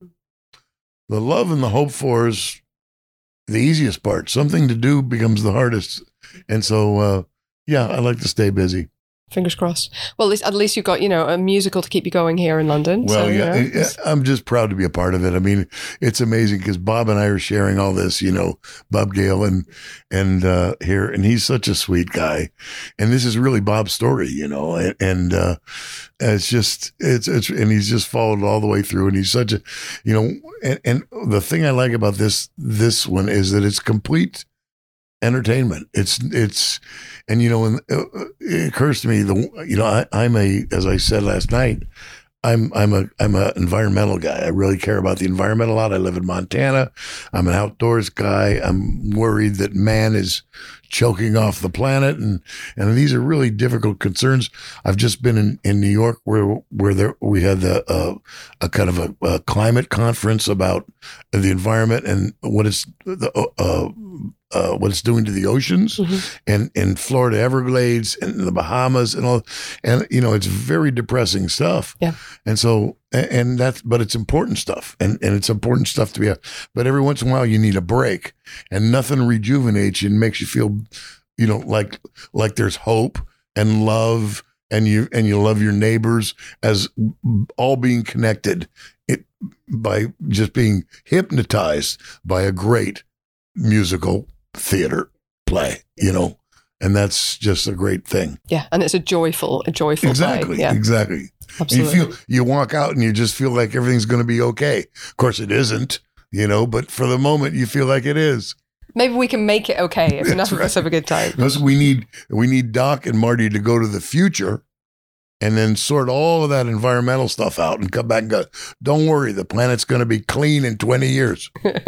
The love and the hope for is the easiest part. Something to do becomes the hardest. And so, uh, yeah, I like to stay busy. Fingers crossed. Well, at least, at least you've got, you know, a musical to keep you going here in London. Well, so, yeah, you know, I'm just proud to be a part of it. I mean, it's amazing because Bob and I are sharing all this, you know, Bob Gale and, and, uh, here, and he's such a sweet guy. And this is really Bob's story, you know, and, and, uh, it's just, it's, it's, and he's just followed all the way through. And he's such a, you know, and, and the thing I like about this, this one is that it's complete entertainment. It's, it's, and you know, when it occurs to me, the, you know, I, I'm a, as I said last night, I'm, I'm a, I'm an environmental guy. I really care about the environment a lot. I live in Montana. I'm an outdoors guy. I'm worried that man is choking off the planet. And, and these are really difficult concerns. I've just been in, in New York where, where there, we had the, uh, a kind of a, a climate conference about the environment and what it's, the, uh, Uh, what it's doing to the oceans mm-hmm. and in Florida Everglades and the Bahamas and all, and you know, it's very depressing stuff. Yeah. And so, and, and that's, but it's important stuff and, and it's important stuff to be, but every once in a while you need a break and nothing rejuvenates you and makes you feel, you know, like, like there's hope and love and you, and you love your neighbors as all being connected it by just being hypnotized by a great musical theater play, you know, and that's just a great thing. Yeah, and it's a joyful, a joyful exactly, play. Yeah. Exactly. Absolutely. You feel, you walk out and you just feel like everything's going to be okay. Of course, it isn't, you know, but for the moment, you feel like it is. Maybe we can make it okay if enough of us have a good time. Because we need we need Doc and Marty to go to the future and then sort all of that environmental stuff out and come back and go, don't worry, the planet's going to be clean in twenty years.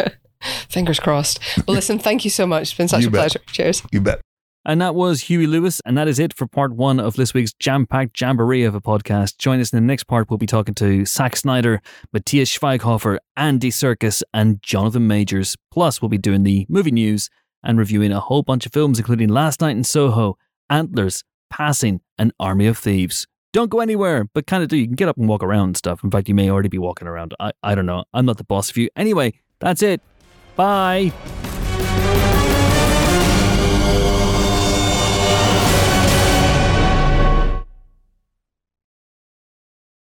Fingers crossed. Well, listen, thank you so much. It's been such You a bet. pleasure. Cheers. You bet. And that was Huey Lewis, and that is it for part one of this week's jam-packed jamboree of a podcast. Join us in the next part. We'll be talking to Zack Snyder, Matthias Schweighofer, Andy Serkis, and Jonathan Majors. Plus, we'll be doing the movie news and reviewing a whole bunch of films, including Last Night in Soho, Antlers, Passing, and Army of Thieves. Don't go anywhere, but kind of do. You can get up and walk around and stuff. In fact, you may already be walking around. I, I don't know. I'm not the boss of you. Anyway, that's it. Bye.